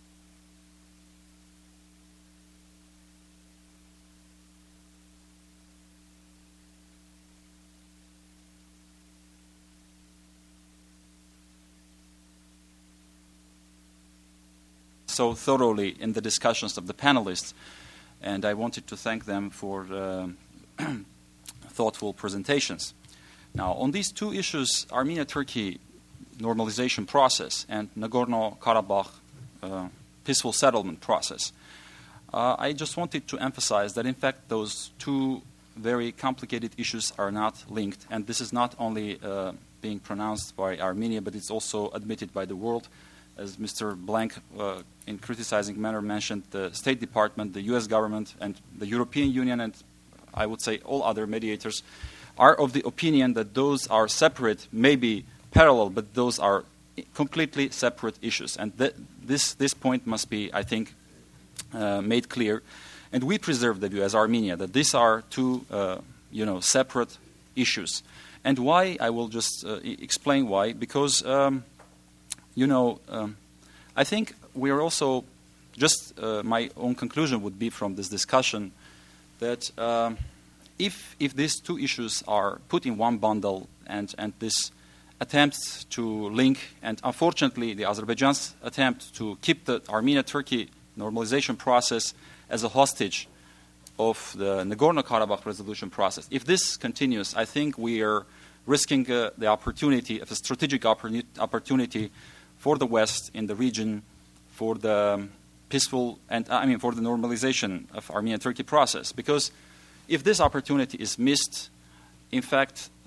[SPEAKER 9] So thoroughly in the discussions of the panelists, and I wanted to thank them for uh, thoughtful presentations. Now, on these two issues, Armenia-Turkey normalization process and Nagorno-Karabakh uh, peaceful settlement process, uh, I just wanted to emphasize that, in fact, those two very complicated issues are not linked, and this is not only uh, being pronounced by Armenia, but it's also admitted by the world. As Mister Blank, uh, in criticizing manner, mentioned, the State Department, the U S government, and the European Union, and I would say all other mediators, are of the opinion that those are separate, maybe parallel, but those are completely separate issues. And th- this, this point must be, I think, uh, made clear. And we preserve the view as Armenia that these are two, uh, you know, separate issues. And why? I will just uh, e- explain why. Because... Um, You know, um, I think we are also, just uh, my own conclusion would be from this discussion that um, if if these two issues are put in one bundle and, and this attempt to link, and unfortunately the Azerbaijan's attempt to keep the Armenia-Turkey normalization process as a hostage of the Nagorno-Karabakh resolution process, if this continues, I think we are risking uh, the opportunity of a strategic oppor- opportunity for the West in the region, for the peaceful and I mean for the normalization of Armenia-Turkey process. Because if this opportunity is missed, in fact,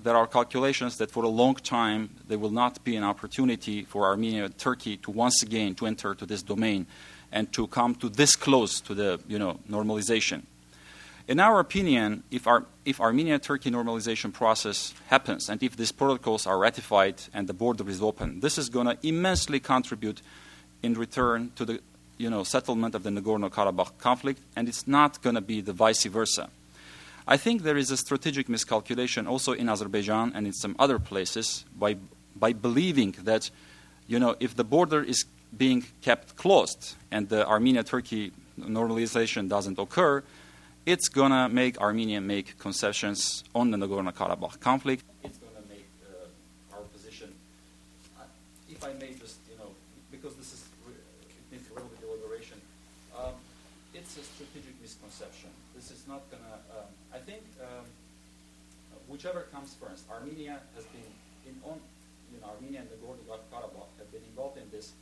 [SPEAKER 9] there are calculations that for a long time there will not be an opportunity for Armenia and Turkey to once again to enter to this domain and to come to this close to the you know normalization. In our opinion, if, our, if Armenia-Turkey normalization process happens and if these protocols are ratified and the border is open, this is going to immensely contribute in return to the you know, settlement of the Nagorno-Karabakh conflict, and it's not going to be the vice versa. I think there is a strategic miscalculation also in Azerbaijan and in some other places by, by believing that you know, if the border is being kept closed and the Armenia-Turkey normalization doesn't occur, it's going to make Armenia make concessions on the Nagorno-Karabakh conflict. It's going to make uh, our position, uh, if I may just, you know, because this is, it needs a little bit of deliberation, um, it's a strategic misconception. This is not going to, um, I think, um, whichever comes first, Armenia has been, in on, you know, Armenia and Nagorno-Karabakh have been involved in this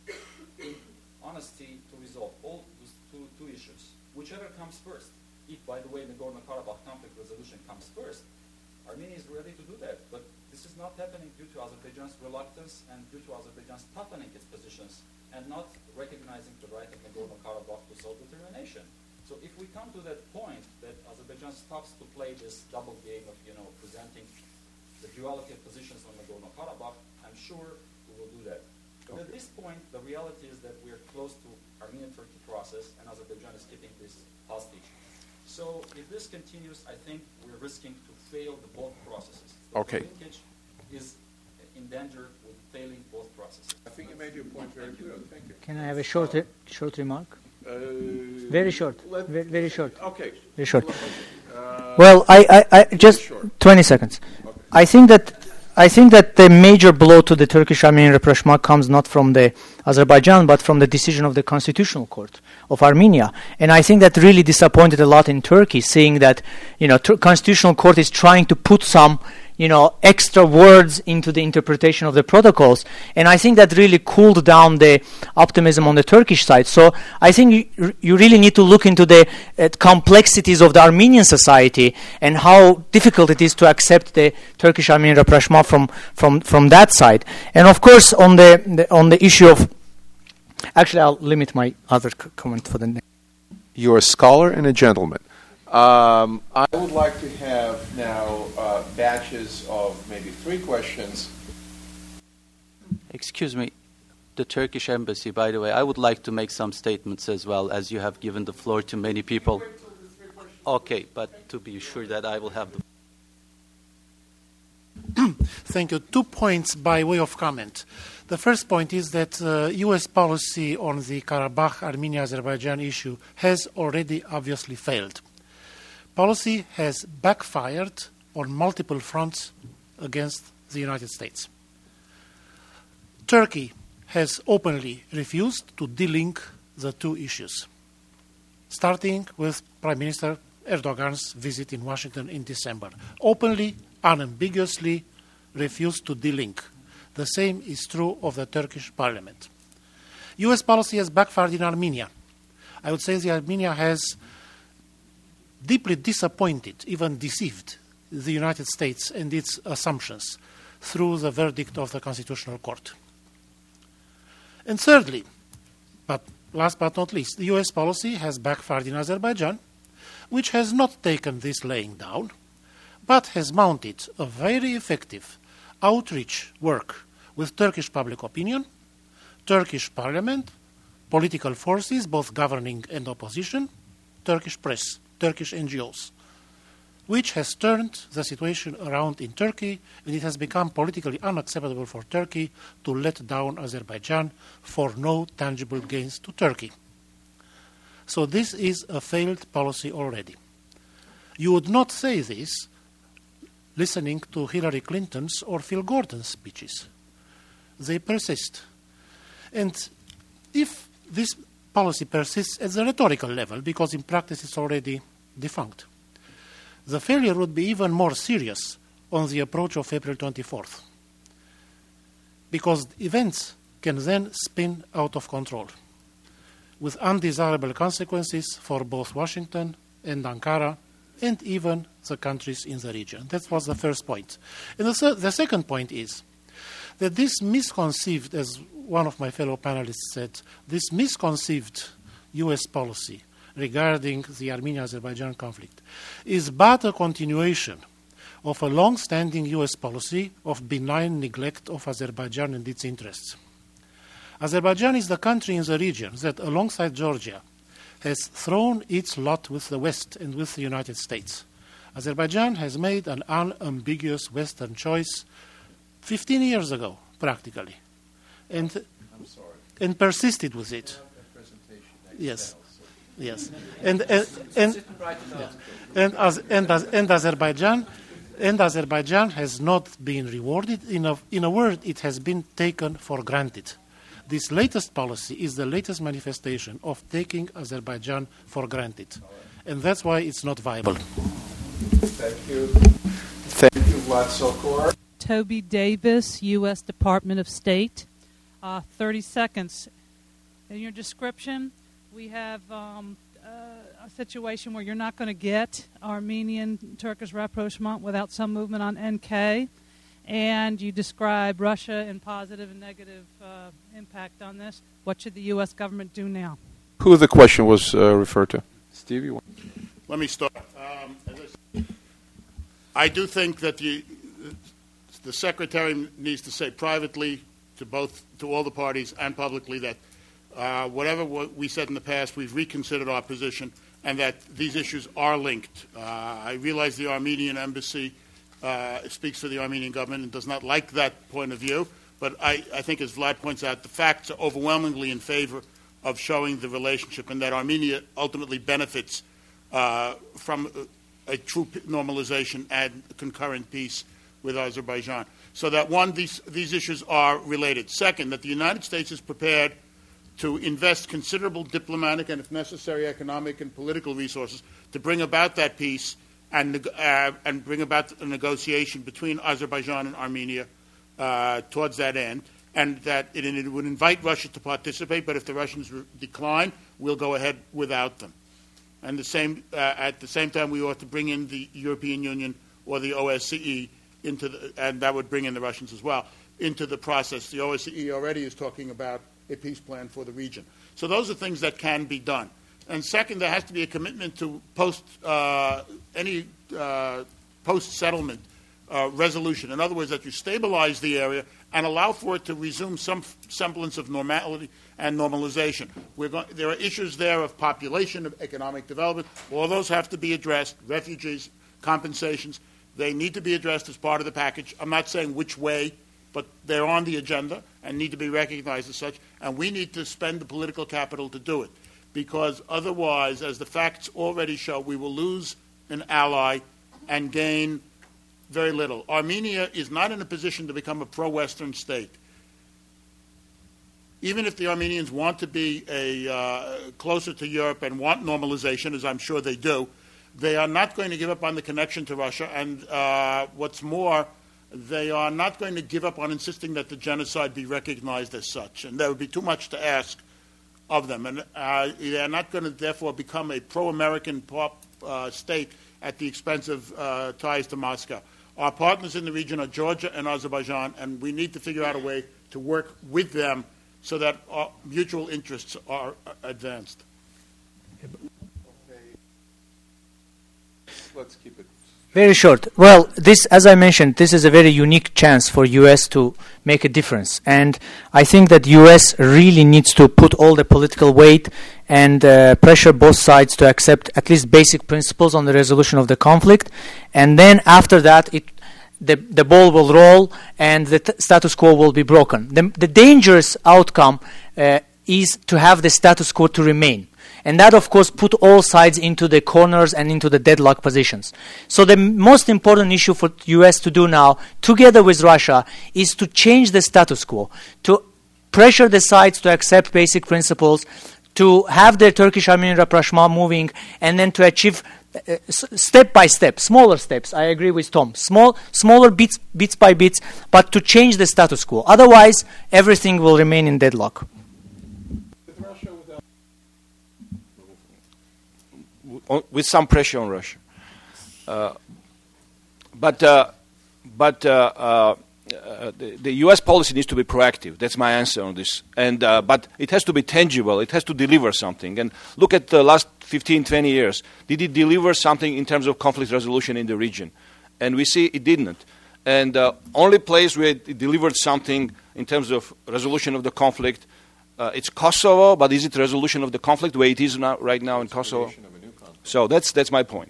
[SPEAKER 9] in honesty to resolve all those two, two issues. Whichever comes first. If, by the way, the Nagorno-Karabakh conflict resolution comes first, Armenia is ready to do that. But this is not happening due to Azerbaijan's reluctance and due to Azerbaijan's toughening its positions and not recognizing the right of Nagorno-Karabakh to self-determination. So if we come to that point that Azerbaijan stops to play this double game of, you know, presenting the duality of positions on Nagorno-Karabakh, I'm sure we will do that. But okay. At this point, the reality is that we are close to Armenian-Turkey process and Azerbaijan is keeping this hostage. So if this continues, I think we're risking to fail the both processes. The
[SPEAKER 2] okay.
[SPEAKER 9] linkage is in danger with failing both processes.
[SPEAKER 2] I think you made your point very clear. Thank you.
[SPEAKER 4] Can I have a short, uh, short remark?
[SPEAKER 2] Uh,
[SPEAKER 4] very short. Very, very short.
[SPEAKER 2] Okay.
[SPEAKER 4] Very short.
[SPEAKER 2] Uh,
[SPEAKER 4] well, I, I, I just
[SPEAKER 2] short.
[SPEAKER 4] twenty seconds.
[SPEAKER 2] Okay.
[SPEAKER 4] I think that I think that the major blow to the Turkish-Armenian rapprochement comes not from the Azerbaijan, but from the decision of the Constitutional Court of Armenia. And I think that really disappointed a lot in Turkey, seeing that, you know, Tur- Constitutional Court is trying to put some, you know, extra words into the interpretation of the protocols. And I think that really cooled down the optimism on the Turkish side. So I think you, you really need to look into the uh, complexities of the Armenian society and how difficult it is to accept the Turkish-Armenian rapprochement from, from, from that side. And of course, on the, the on the issue of, actually, I'll limit my other c- comment for the next.
[SPEAKER 2] You're a scholar and a gentleman. Um, I would like to have now uh, batches of maybe three questions.
[SPEAKER 10] Excuse me, the Turkish embassy, by the way, I would like to make some statements as well, as you have given the floor to many people. Okay, but to be sure that I will have the
[SPEAKER 11] Thank you. Two points by way of comment. The first point is that uh, U S policy on the Karabakh Armenia-Azerbaijan issue has already obviously failed. Policy has backfired on multiple fronts against the United States. Turkey has openly refused to de-link the two issues, starting with Prime Minister Erdogan's visit in Washington in December. Openly, unambiguously refused to de-link. The same is true of the Turkish parliament. U S policy has backfired in Armenia. I would say that Armenia has deeply disappointed, even deceived, the United States and its assumptions through the verdict of the Constitutional Court. And thirdly, but last but not least, the U S policy has backfired in Azerbaijan, which has not taken this laying down, but has mounted a very effective outreach work with Turkish public opinion, Turkish parliament, political forces, both governing and opposition, Turkish press, Turkish N G Os, which has turned the situation around in Turkey, and it has become politically unacceptable for Turkey to let down Azerbaijan for no tangible gains to Turkey. So this is a failed policy already. You would not say this listening to Hillary Clinton's or Phil Gordon's speeches. They persist. And if this policy persists at the rhetorical level, because in practice it's already defunct, the failure would be even more serious on the approach of April twenty-fourth, because events can then spin out of control with undesirable consequences for both Washington and Ankara and even the countries in the region. That was the first point. And the, the second point is that this misconceived, as one of my fellow panelists said, this misconceived U S policy regarding the Armenia-Azerbaijan conflict is but a continuation of a long-standing U S policy of benign neglect of Azerbaijan and its interests. Azerbaijan is the country in the region that, alongside Georgia, has thrown its lot with the West and with the United States. Azerbaijan has made an unambiguous Western choice fifteen years ago, practically, and,
[SPEAKER 2] I'm sorry.
[SPEAKER 11] and persisted with it. Yes, yes, and and and, and, as, and, as, and Azerbaijan and Azerbaijan has not been rewarded. In a, in a word, it has been taken for granted. This latest policy is the latest manifestation of taking Azerbaijan for granted, and that's why it's not viable.
[SPEAKER 2] Thank you. Thank you, Vlad Sokor.
[SPEAKER 12] Toby Davis, U S Department of State. Uh, thirty seconds. In your description, we have um, uh, a situation where you're not going to get Armenian-Turkish rapprochement without some movement on N K, and you describe Russia and positive and negative uh, impact on this. What should the U S government do now?
[SPEAKER 2] Who the question was uh, referred to? Steve, you want?
[SPEAKER 6] Let me start. Um, as I, said, I do think that the the Secretary needs to say privately to both to all the parties and publicly that uh, whatever we said in the past, we've reconsidered our position, and that these issues are linked. Uh, I realize the Armenian embassy uh, speaks for the Armenian government and does not like that point of view, but I, I think, as Vlad points out, the facts are overwhelmingly in favor of showing the relationship, and that Armenia ultimately benefits uh, from a, a true normalization and concurrent peace with Azerbaijan. So that, one, these, these issues are related. Second, that the United States is prepared to invest considerable diplomatic and, if necessary, economic and political resources to bring about that peace and, uh, and bring about a negotiation between Azerbaijan and Armenia uh, towards that end, and that it, it would invite Russia to participate, but if the Russians re- decline, we'll go ahead without them. And the same, uh, at the same time, we ought to bring in the European Union or the O S C E into the, and that would bring in the Russians as well, into the process. The O S C E already is talking about a peace plan for the region. So those are things that can be done. And second, there has to be a commitment to post uh, any uh, post-settlement uh, resolution. In other words, that you stabilize the area and allow for it to resume some f- semblance of normality and normalization. We're going, there are issues there of population, of economic development. All those have to be addressed. Refugees, compensations. They need to be addressed as part of the package. I'm not saying which way, but they're on the agenda and need to be recognized as such. And we need to spend the political capital to do it, because otherwise, as the facts already show, we will lose an ally and gain very little. Armenia is not in a position to become a pro-Western state. Even if the Armenians want to be a, uh, closer to Europe and want normalization, as I'm sure they do, they are not going to give up on the connection to Russia, and uh, what's more, they are not going to give up on insisting that the genocide be recognized as such, and that would be too much to ask of them. And uh, they are not going to, therefore, become a pro-American pop, uh, state at the expense of uh, ties to Moscow. Our partners in the region are Georgia and Azerbaijan, and we need to figure out a way to work with them so that our mutual interests are advanced.
[SPEAKER 2] Let's keep it
[SPEAKER 4] very short. Well, this, as I mentioned, this is a very unique chance for U S to make a difference. And I think that U S really needs to put all the political weight and uh, pressure both sides to accept at least basic principles on the resolution of the conflict. And then after that, it, the, the ball will roll and the t- status quo will be broken. The, the dangerous outcome uh, is to have the status quo to remain. And that, of course, put all sides into the corners and into the deadlock positions. So the m- most important issue for U S to do now, together with Russia, is to change the status quo, to pressure the sides to accept basic principles, to have the Turkish-Armenian rapprochement moving, and then to achieve uh, s- step by step, smaller steps. I agree with Tom. Small, smaller bits, bits by bits, but to change the status quo. Otherwise, everything will remain in deadlock.
[SPEAKER 5] With some pressure on Russia. uh, but uh, but uh, uh, uh, the, the U S policy needs to be proactive. That's my answer on this. And uh, but it has to be tangible. It has to deliver something. And look at the last fifteen, twenty years. Did it deliver something in terms of conflict resolution in the region? And we see it didn't. And the uh, only place where it delivered something in terms of resolution of the conflict, uh, it's Kosovo. But is it resolution of the conflict the way it is now, right now in Kosovo? So that's that's my point.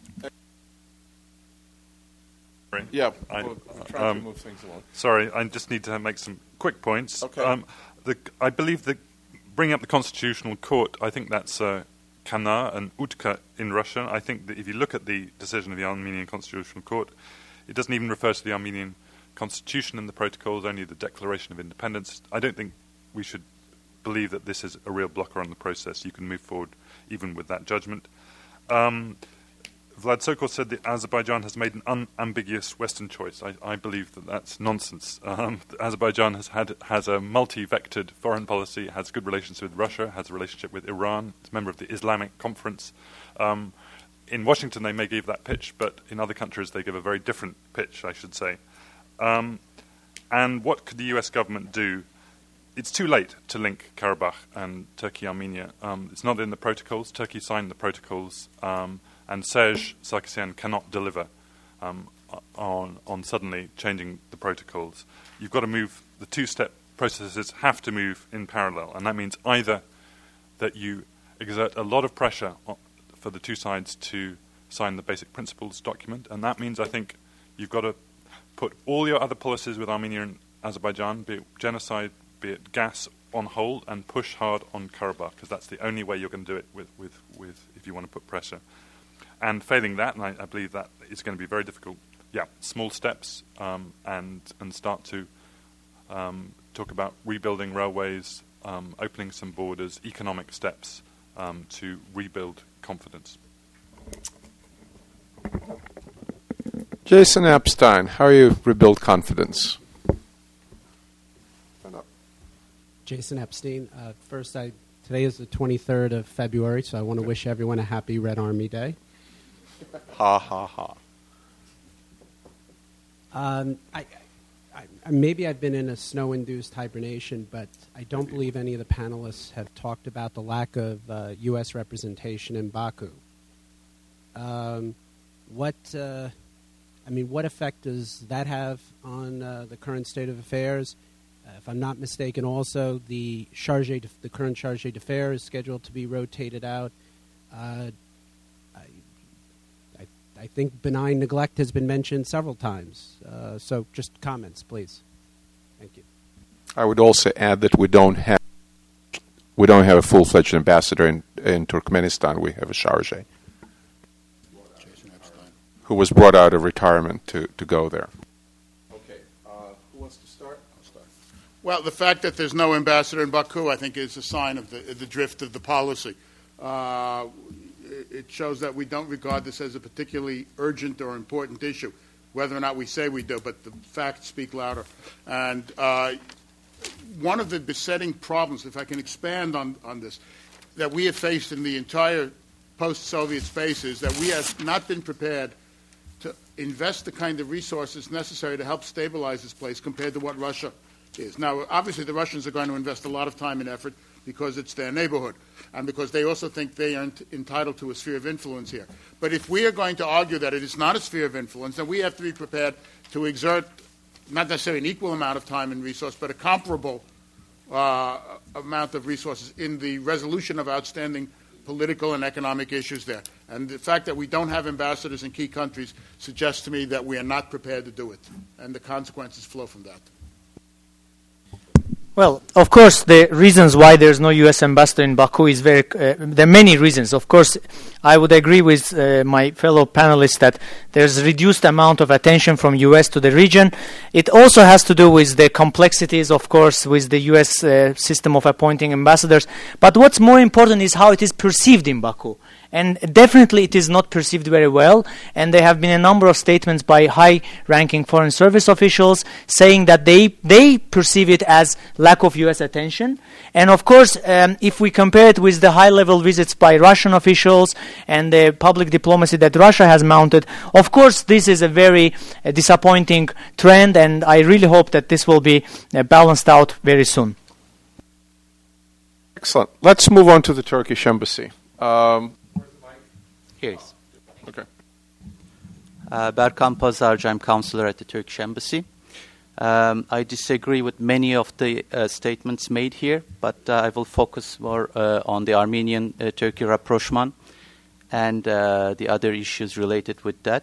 [SPEAKER 2] Yeah,
[SPEAKER 3] I,
[SPEAKER 2] we're trying
[SPEAKER 3] um,
[SPEAKER 2] to move things along.
[SPEAKER 3] Sorry, I just need to make some quick points.
[SPEAKER 2] Okay.
[SPEAKER 3] Um, the, I believe that bringing up the Constitutional Court, I think that's uh, Kana and Utka in Russia. I think that if you look at the decision of the Armenian Constitutional Court, it doesn't even refer to the Armenian Constitution and the protocols, only the Declaration of Independence. I don't think we should believe that this is a real blocker on the process. You can move forward even with that judgment. Um, Vlad Sokol said that Azerbaijan has made an unambiguous Western choice. I, I believe that that's nonsense. Um, Azerbaijan has had has a multi-vectored foreign policy, has good relations with Russia, has a relationship with Iran, it's a member of the Islamic Conference. Um, in Washington, they may give that pitch, but in other countries, they give a very different pitch, I should say. Um, and what could the U S government do? It's too late to link Karabakh and Turkey-Armenia. Um, it's not in the protocols. Turkey signed the protocols. Um, And Serge Sarkisyan cannot deliver um, on, on suddenly changing the protocols. You've got to move, the two-step processes have to move in parallel. And that means either that you exert a lot of pressure on, for the two sides to sign the basic principles document. And that means, I think, you've got to put all your other policies with Armenia and Azerbaijan, be it genocide, be it gas, on hold and push hard on Karabakh, because that's the only way you're going to do it with, with, with if you want to put pressure. And failing that, and I, I believe that it's going to be very difficult, yeah, small steps um, and and start to um, talk about rebuilding railways, um, opening some borders, economic steps um, to rebuild confidence.
[SPEAKER 2] Jason Epstein, how you rebuild confidence?
[SPEAKER 13] Jason Epstein. Uh, first, I today is the twenty-third of February, so I want to wish everyone a happy Red Army Day.
[SPEAKER 2] Ha, ha, ha.
[SPEAKER 13] Um, I, I, I, maybe I've been in a snow-induced hibernation, but I don't believe any of the panelists have talked about the lack of uh, U S representation in Baku. Um, what, uh, I mean, what effect does that have on uh, the current state of affairs? Uh, if I'm not mistaken, also the charge, the current charge d'affaires is scheduled to be rotated out. Uh, I think benign neglect has been mentioned several times. Uh, so just comments, please. Thank you.
[SPEAKER 2] I would also add that we don't have we don't have a full-fledged ambassador in, in Turkmenistan. We have a chargé who was brought out of retirement to, to go there.
[SPEAKER 6] Okay. Uh, who wants to start? I'll start. Well, the fact that there's no ambassador in Baku, I think, is a sign of the, the drift of the policy. Uh, It shows that we don't regard this as a particularly urgent or important issue, whether or not we say we do, but the facts speak louder. And uh, one of the besetting problems, if I can expand on, on this, that we have faced in the entire post-Soviet space is that we have not been prepared to invest the kind of resources necessary to help stabilize this place compared to what Russia is. Now, obviously, the Russians are going to invest a lot of time and effort because it's their neighborhood, and because they also think they are ent- entitled to a sphere of influence here. But if we are going to argue that it is not a sphere of influence, then we have to be prepared to exert not necessarily an equal amount of time and resource, but a comparable uh, amount of resources in the resolution of outstanding political and economic issues there. And the fact that we don't have ambassadors in key countries suggests to me that we are not prepared to do it, and the consequences flow from that.
[SPEAKER 4] Well, of course, the reasons why there's no U S ambassador in Baku is very. Uh, there are many reasons. Of course, I would agree with uh, my fellow panelists that there's a reduced amount of attention from U S to the region. It also has to do with the complexities, of course, with the U S uh, system of appointing ambassadors. But what's more important is how it is perceived in Baku. And definitely it is not perceived very well. And there have been a number of statements by high-ranking Foreign Service officials saying that they, they perceive it as lack of U S attention. And of course, um, if we compare it with the high-level visits by Russian officials and the public diplomacy that Russia has mounted, of course, this is a very uh, disappointing trend, and I really hope that this will be uh, balanced out very soon.
[SPEAKER 2] Excellent. Let's move on to the Turkish embassy. Um,
[SPEAKER 10] Yes.
[SPEAKER 2] Okay.
[SPEAKER 10] Uh, Berkan Pazarcı, I'm counselor at the Turkish Embassy. Um, I disagree with many of the uh, statements made here, but uh, I will focus more uh, on the Armenian-Turkey uh, rapprochement and uh, the other issues related with that.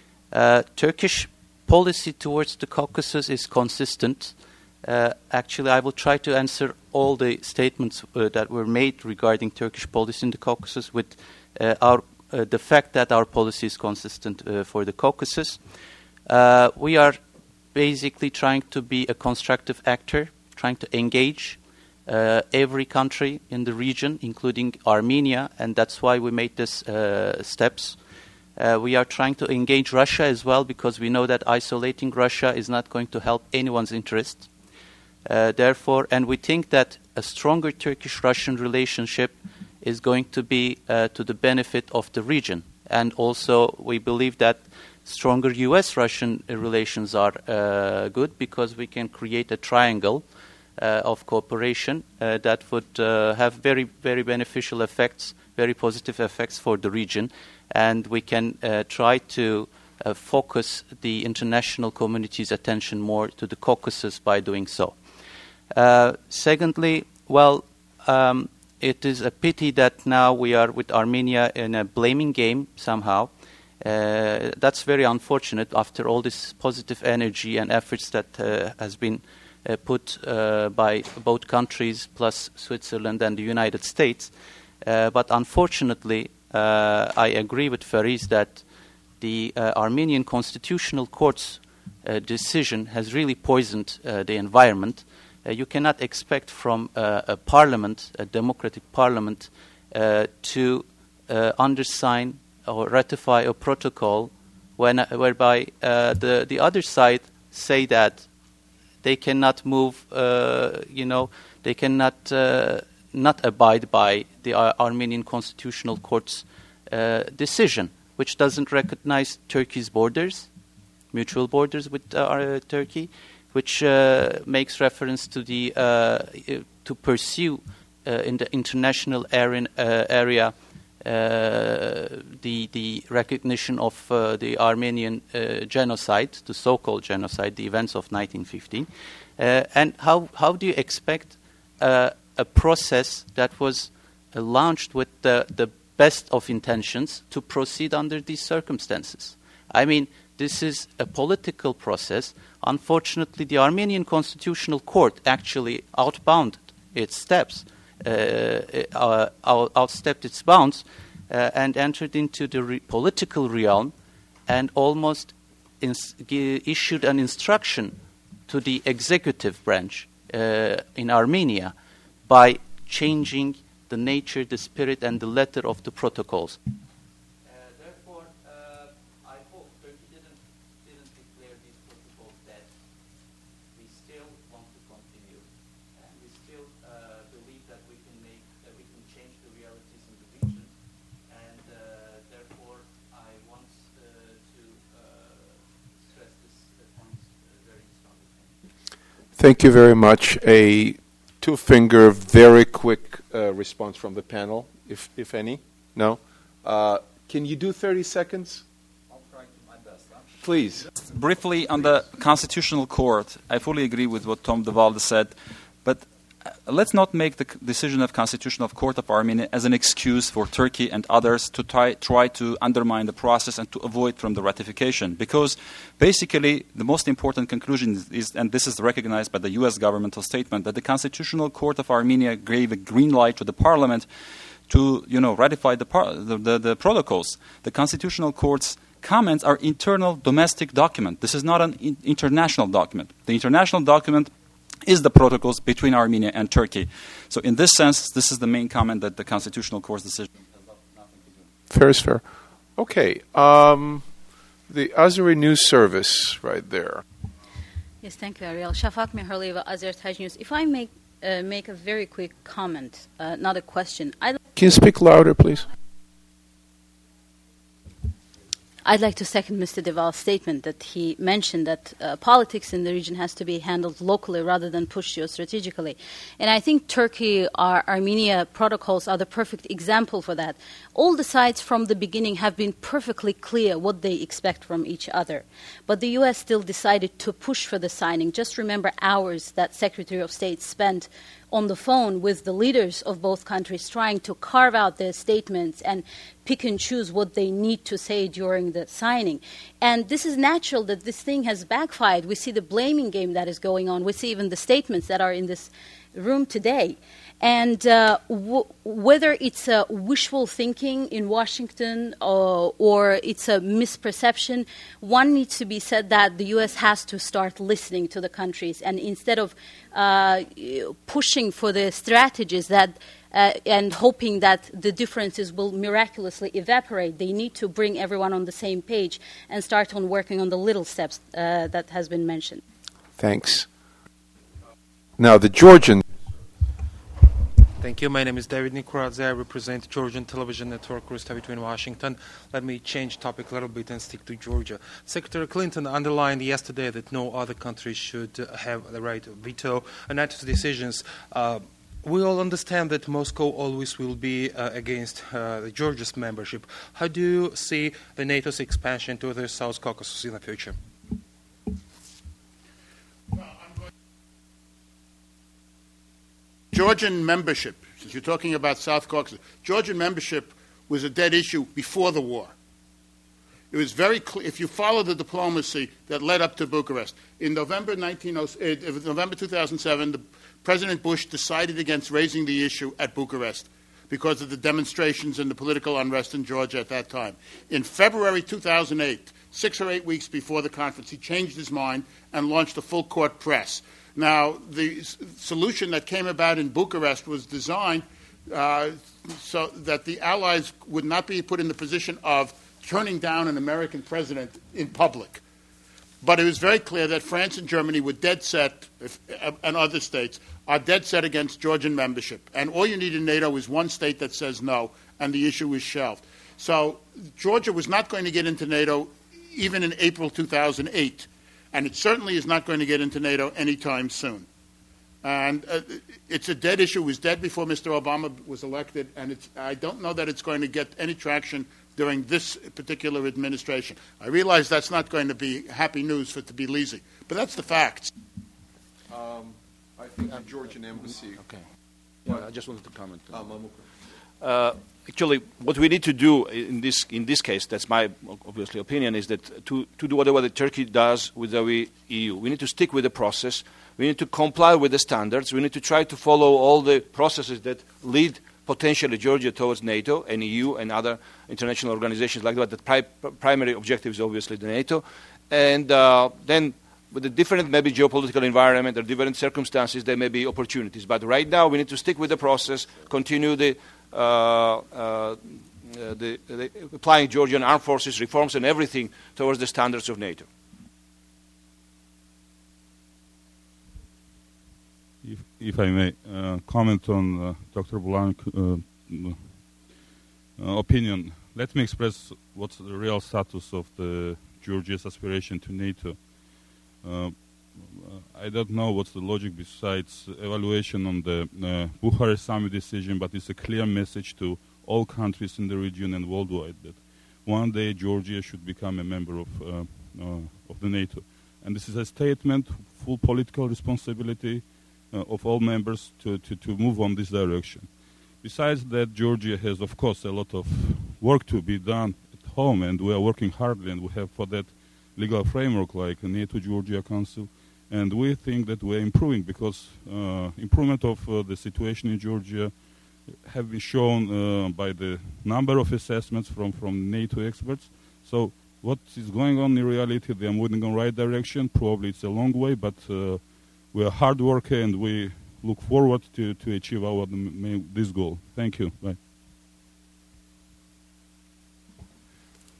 [SPEAKER 10] Uh, Turkish policy towards the Caucasus is consistent. Uh, actually, I will try to answer all the statements uh, that were made regarding Turkish policy in the Caucasus with uh, our Uh, the fact that our policy is consistent uh, for the Caucasus. Uh, we are basically trying to be a constructive actor, trying to engage uh, every country in the region, including Armenia, and that's why we made these uh, steps. Uh, we are trying to engage Russia as well, because we know that isolating Russia is not going to help anyone's interest. Uh, therefore, and we think that a stronger Turkish-Russian relationship is going to be uh, to the benefit of the region. And also we believe that stronger U S-Russian relations are uh, good, because we can create a triangle uh, of cooperation uh, that would uh, have very, very beneficial effects, very positive effects for the region. And we can uh, try to uh, focus the international community's attention more to the Caucasus by doing so. Uh, secondly, well, um, it is a pity that now we are with Armenia in a blaming game somehow. Uh, that's very unfortunate after all this positive energy and efforts that uh, has been uh, put uh, by both countries plus Switzerland and the United States. Uh, but unfortunately, uh, I agree with Fariz that the uh, Armenian Constitutional Court's uh, decision has really poisoned uh, the environment. Uh, you cannot expect from uh, a parliament, a democratic parliament, uh, to uh, undersign or ratify a protocol when, uh, whereby uh, the, the other side say that they cannot move, uh, you know, they cannot uh, not abide by the uh, Armenian Constitutional Court's uh, decision, which doesn't recognize Turkey's borders, mutual borders with uh, Turkey, which uh, makes reference to the uh, to pursue uh, in the international area, uh, area uh, the the recognition of uh, the Armenian uh, genocide, the so-called genocide, the events of nineteen fifteen, uh, and how how do you expect uh, a process that was uh, launched with the the best of intentions to proceed under these circumstances? I mean, this is a political process. Unfortunately, the Armenian Constitutional Court actually outbounded its steps, uh, uh, outstepped its bounds, uh, and entered into the re- political realm and almost ins- g- issued an instruction to the executive branch uh, in Armenia by changing the nature, the spirit, and the letter of the protocols.
[SPEAKER 2] Thank you very much. A two-finger, very quick uh, response from the panel, if if any. No? Uh, can you do thirty seconds?
[SPEAKER 9] I'll try my best. Huh?
[SPEAKER 2] Please.
[SPEAKER 9] Briefly, on the Constitutional Court, I fully agree with what Tom de Walde said, but uh, let's not make the decision of Constitutional Court of Armenia as an excuse for Turkey and others to try, try to undermine the process and to avoid from the ratification. Because basically, the most important conclusion is, is, and this is recognized by the U S governmental statement, that the Constitutional Court of Armenia gave a green light to the parliament to, you know, ratify the, par- the, the, the protocols. The Constitutional Court's comments are internal domestic document. This is not an in- international document. The international document is the protocols between Armenia and Turkey. So in this sense, this is the main comment that the Constitutional Court's decision has nothing to do.
[SPEAKER 2] fair is fair. Okay. Um, the Azeri News Service right there.
[SPEAKER 14] Yes, thank you, Ariel. Shafak Mehrlieva, Azer Taj News. If I make uh, make a very quick comment, uh, not a question. I'd
[SPEAKER 2] Can you speak louder, please?
[SPEAKER 14] I'd like to second Mister Deval's statement that he mentioned that uh, politics in the region has to be handled locally rather than pushed geostrategically. And I think Turkey or Armenia protocols are the perfect example for that. All the sides from the beginning have been perfectly clear what they expect from each other. But the U S still decided to push for the signing. Just remember hours that Secretary of State spent on the phone with the leaders of both countries trying to carve out their statements and pick and choose what they need to say during the signing. And this is natural that this thing has backfired. We see the blaming game that is going on. We see even the statements that are in this room today. And uh, w- whether it's a wishful thinking in Washington uh, or it's a misperception, one needs to be said that the U S has to start listening to the countries. And instead of uh, pushing for the strategies that uh, and hoping that the differences will miraculously evaporate, they need to bring everyone on the same page and start on working on the little steps uh, that has been mentioned.
[SPEAKER 2] Thanks. Now, the Georgian.
[SPEAKER 15] Thank you. My name is David Nikoradze. I represent Georgian Television Network, Rustavito in Washington. Let me change topic a little bit and stick to Georgia. Secretary Clinton underlined yesterday that no other country should uh, have the right of veto on NATO's decisions. Uh, we all understand that Moscow always will be uh, against uh, Georgia's membership. How do you see the NATO's expansion to the South Caucasus in the future?
[SPEAKER 6] Georgian membership, since you're talking about South Caucasus, Georgian membership was a dead issue before the war. It was very clear, if you follow the diplomacy that led up to Bucharest. In November, nineteen oh, uh, November two thousand seven, the, President Bush decided against raising the issue at Bucharest because of the demonstrations and the political unrest in Georgia at that time. In February two thousand eight, six or eight weeks before the conference, he changed his mind and launched a full-court press. Now, the s- solution that came about in Bucharest was designed uh, so that the Allies would not be put in the position of turning down an American president in public. But it was very clear that France and Germany were dead set, if, uh, and other states, are dead set against Georgian membership. And all you need in NATO is one state that says no, and the issue is shelved. So Georgia was not going to get into NATO even in April two thousand eight. And it certainly is not going to get into NATO anytime soon. And uh, it's a dead issue. It was dead before Mister Obama was elected, and it's, I don't know that it's going to get any traction during this particular administration. I realize that's not going to be happy news for Tbilisi, but that's the facts.
[SPEAKER 2] Um, I think the Georgian embassy.
[SPEAKER 5] Okay. Yeah, I just wanted to comment. Uh, actually, what we need to do in this in this case, that's my obviously opinion, is that to, to do whatever that Turkey does with the E U, we need to stick with the process. We need to comply with the standards. We need to try to follow all the processes that lead potentially Georgia towards NATO and E U and other international organizations like that. The pri- primary objective is obviously the NATO. And uh, then with the different maybe geopolitical environment or different circumstances, there may be opportunities. But right now we need to stick with the process, continue the Uh, uh, the, the applying Georgian armed forces reforms and everything towards the standards of NATO.
[SPEAKER 8] If, if I may uh, comment on uh, Doctor Blanc' uh, uh, opinion, let me express what's the real status of the Georgia's aspiration to NATO. Uh, I don't know what's the logic besides evaluation on the uh, Bucharest summit decision, but it's a clear message to all countries in the region and worldwide that one day Georgia should become a member of uh, uh, of the NATO. And this is a statement, full political responsibility uh, of all members to, to, to move on this direction. Besides that, Georgia has, of course, a lot of work to be done at home, and we are working hard, and we have for that legal framework like the NATO-Georgia Council. And we think that we're improving because uh, improvement of uh, the situation in Georgia have been shown uh, by the number of assessments from, from NATO experts. So what is going on in reality, they are moving in the right direction. Probably it's a long way, but uh, we're hard worker and we look forward to, to achieve our this goal. Thank you. Bye.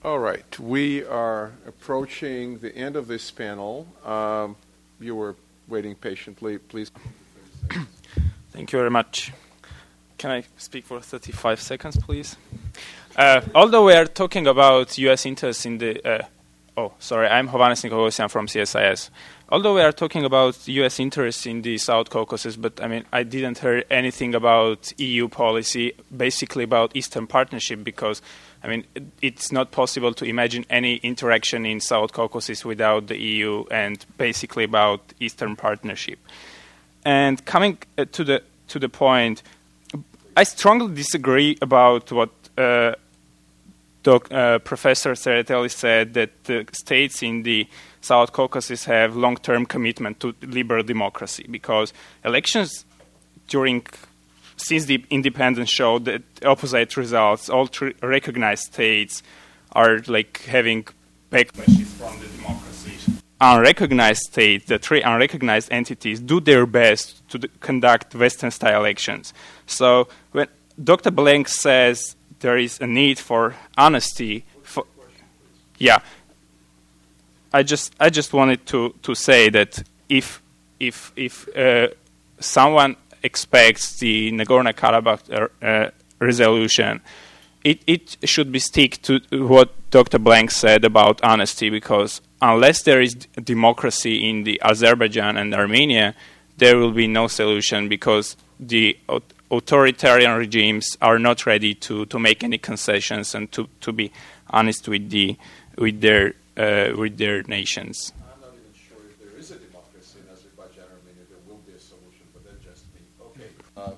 [SPEAKER 2] All right. We are approaching the end of this panel. Um, you were waiting patiently. Please.
[SPEAKER 16] Thank you very much. Can I speak for thirty-five seconds, please? Uh, although we are talking about U S interests in the... Uh, oh, sorry, I'm Hovhannes Nikolosyan from C S I S. Although we are talking about U S interests in the South Caucasus, but I mean, I didn't hear anything about E U policy, basically about Eastern Partnership, because, I mean, it, it's not possible to imagine any interaction in South Caucasus without the E U, and basically about Eastern Partnership. And coming uh, to the to the point, I strongly disagree about what uh, doc, uh, Professor Tsereteli said, that the states in the South Caucasus have long-term commitment to liberal democracy, because elections during since the independence showed that opposite results. All three recognized states are like having backlashes from the democracy. Unrecognized states, the three unrecognized entities, do their best to d- conduct Western-style elections. So when Doctor Blank says there is a need for honesty, for, yeah, I just I just wanted to, to say that if if if uh, someone expects the Nagorno-Karabakh uh, uh, resolution, it it should be stick to what Doctor Blank said about honesty, because unless there is d- democracy in the Azerbaijan and Armenia, there will be no solution, because the au- authoritarian regimes are not ready to, to make any concessions and to, to be honest with the with their uh, with their nations.
[SPEAKER 2] I'm not even sure if there is a democracy in Azerbaijan or Armenia. There will be a solution, but that's just me. Okay. Uh,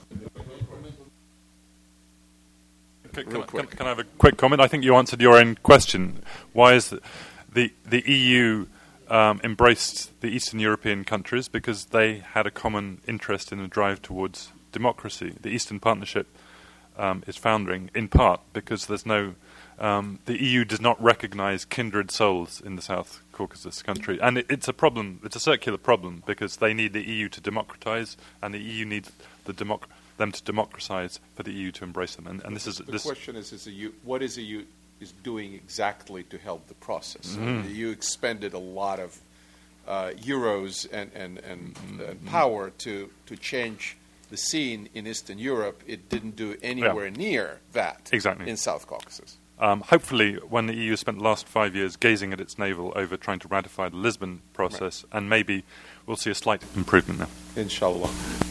[SPEAKER 3] Can, can, can I have a quick comment? I think you answered your own question. Why is the the, the E U um, embraced the Eastern European countries? Because they had a common interest in a drive towards democracy. The Eastern Partnership um, is foundering in part because there's no um, the E U does not recognize kindred souls in the South Caucasus country, and it, it's a problem. It's a circular problem, because they need the E U to democratize, and the E U needs the democ- them to democratize for the E U to embrace them. And, and this is
[SPEAKER 2] the
[SPEAKER 3] this
[SPEAKER 2] question is: is the E U, what is the E U is doing exactly to help the process?
[SPEAKER 3] Mm.
[SPEAKER 2] The E U expended a lot of uh, euros and and, and mm. uh, power to to change the scene in Eastern Europe. It didn't do anywhere
[SPEAKER 3] yeah.
[SPEAKER 2] near that
[SPEAKER 3] exactly.
[SPEAKER 2] in South Caucasus.
[SPEAKER 3] Um, hopefully, when the E U spent the last five years gazing at its navel over trying to ratify the Lisbon process, right. and maybe we'll see a slight improvement now.
[SPEAKER 2] Inshallah.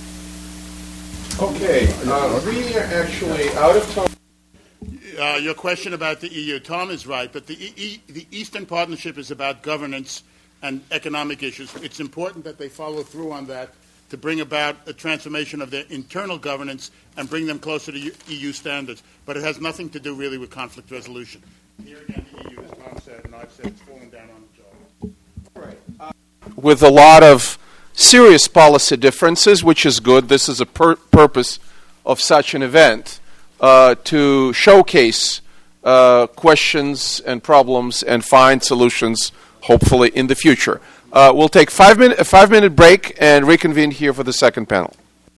[SPEAKER 2] Okay, uh, we are actually out of time.
[SPEAKER 6] Uh, your question about the E U, Tom is right, but the, e- e- the Eastern Partnership is about governance and economic issues. It's important that they follow through on that to bring about a transformation of their internal governance and bring them closer to U- E U standards. But it has nothing to do really with conflict resolution. Here again, the E U, as Tom said, and I've said, it's falling down on the job.
[SPEAKER 2] All right. Uh, with a lot of serious policy differences, which is good. This is a pur- purpose of such an event, uh, to showcase uh, questions and problems and find solutions, hopefully, in the future. Uh, we'll take five minute, a five-minute break and reconvene here for the second panel.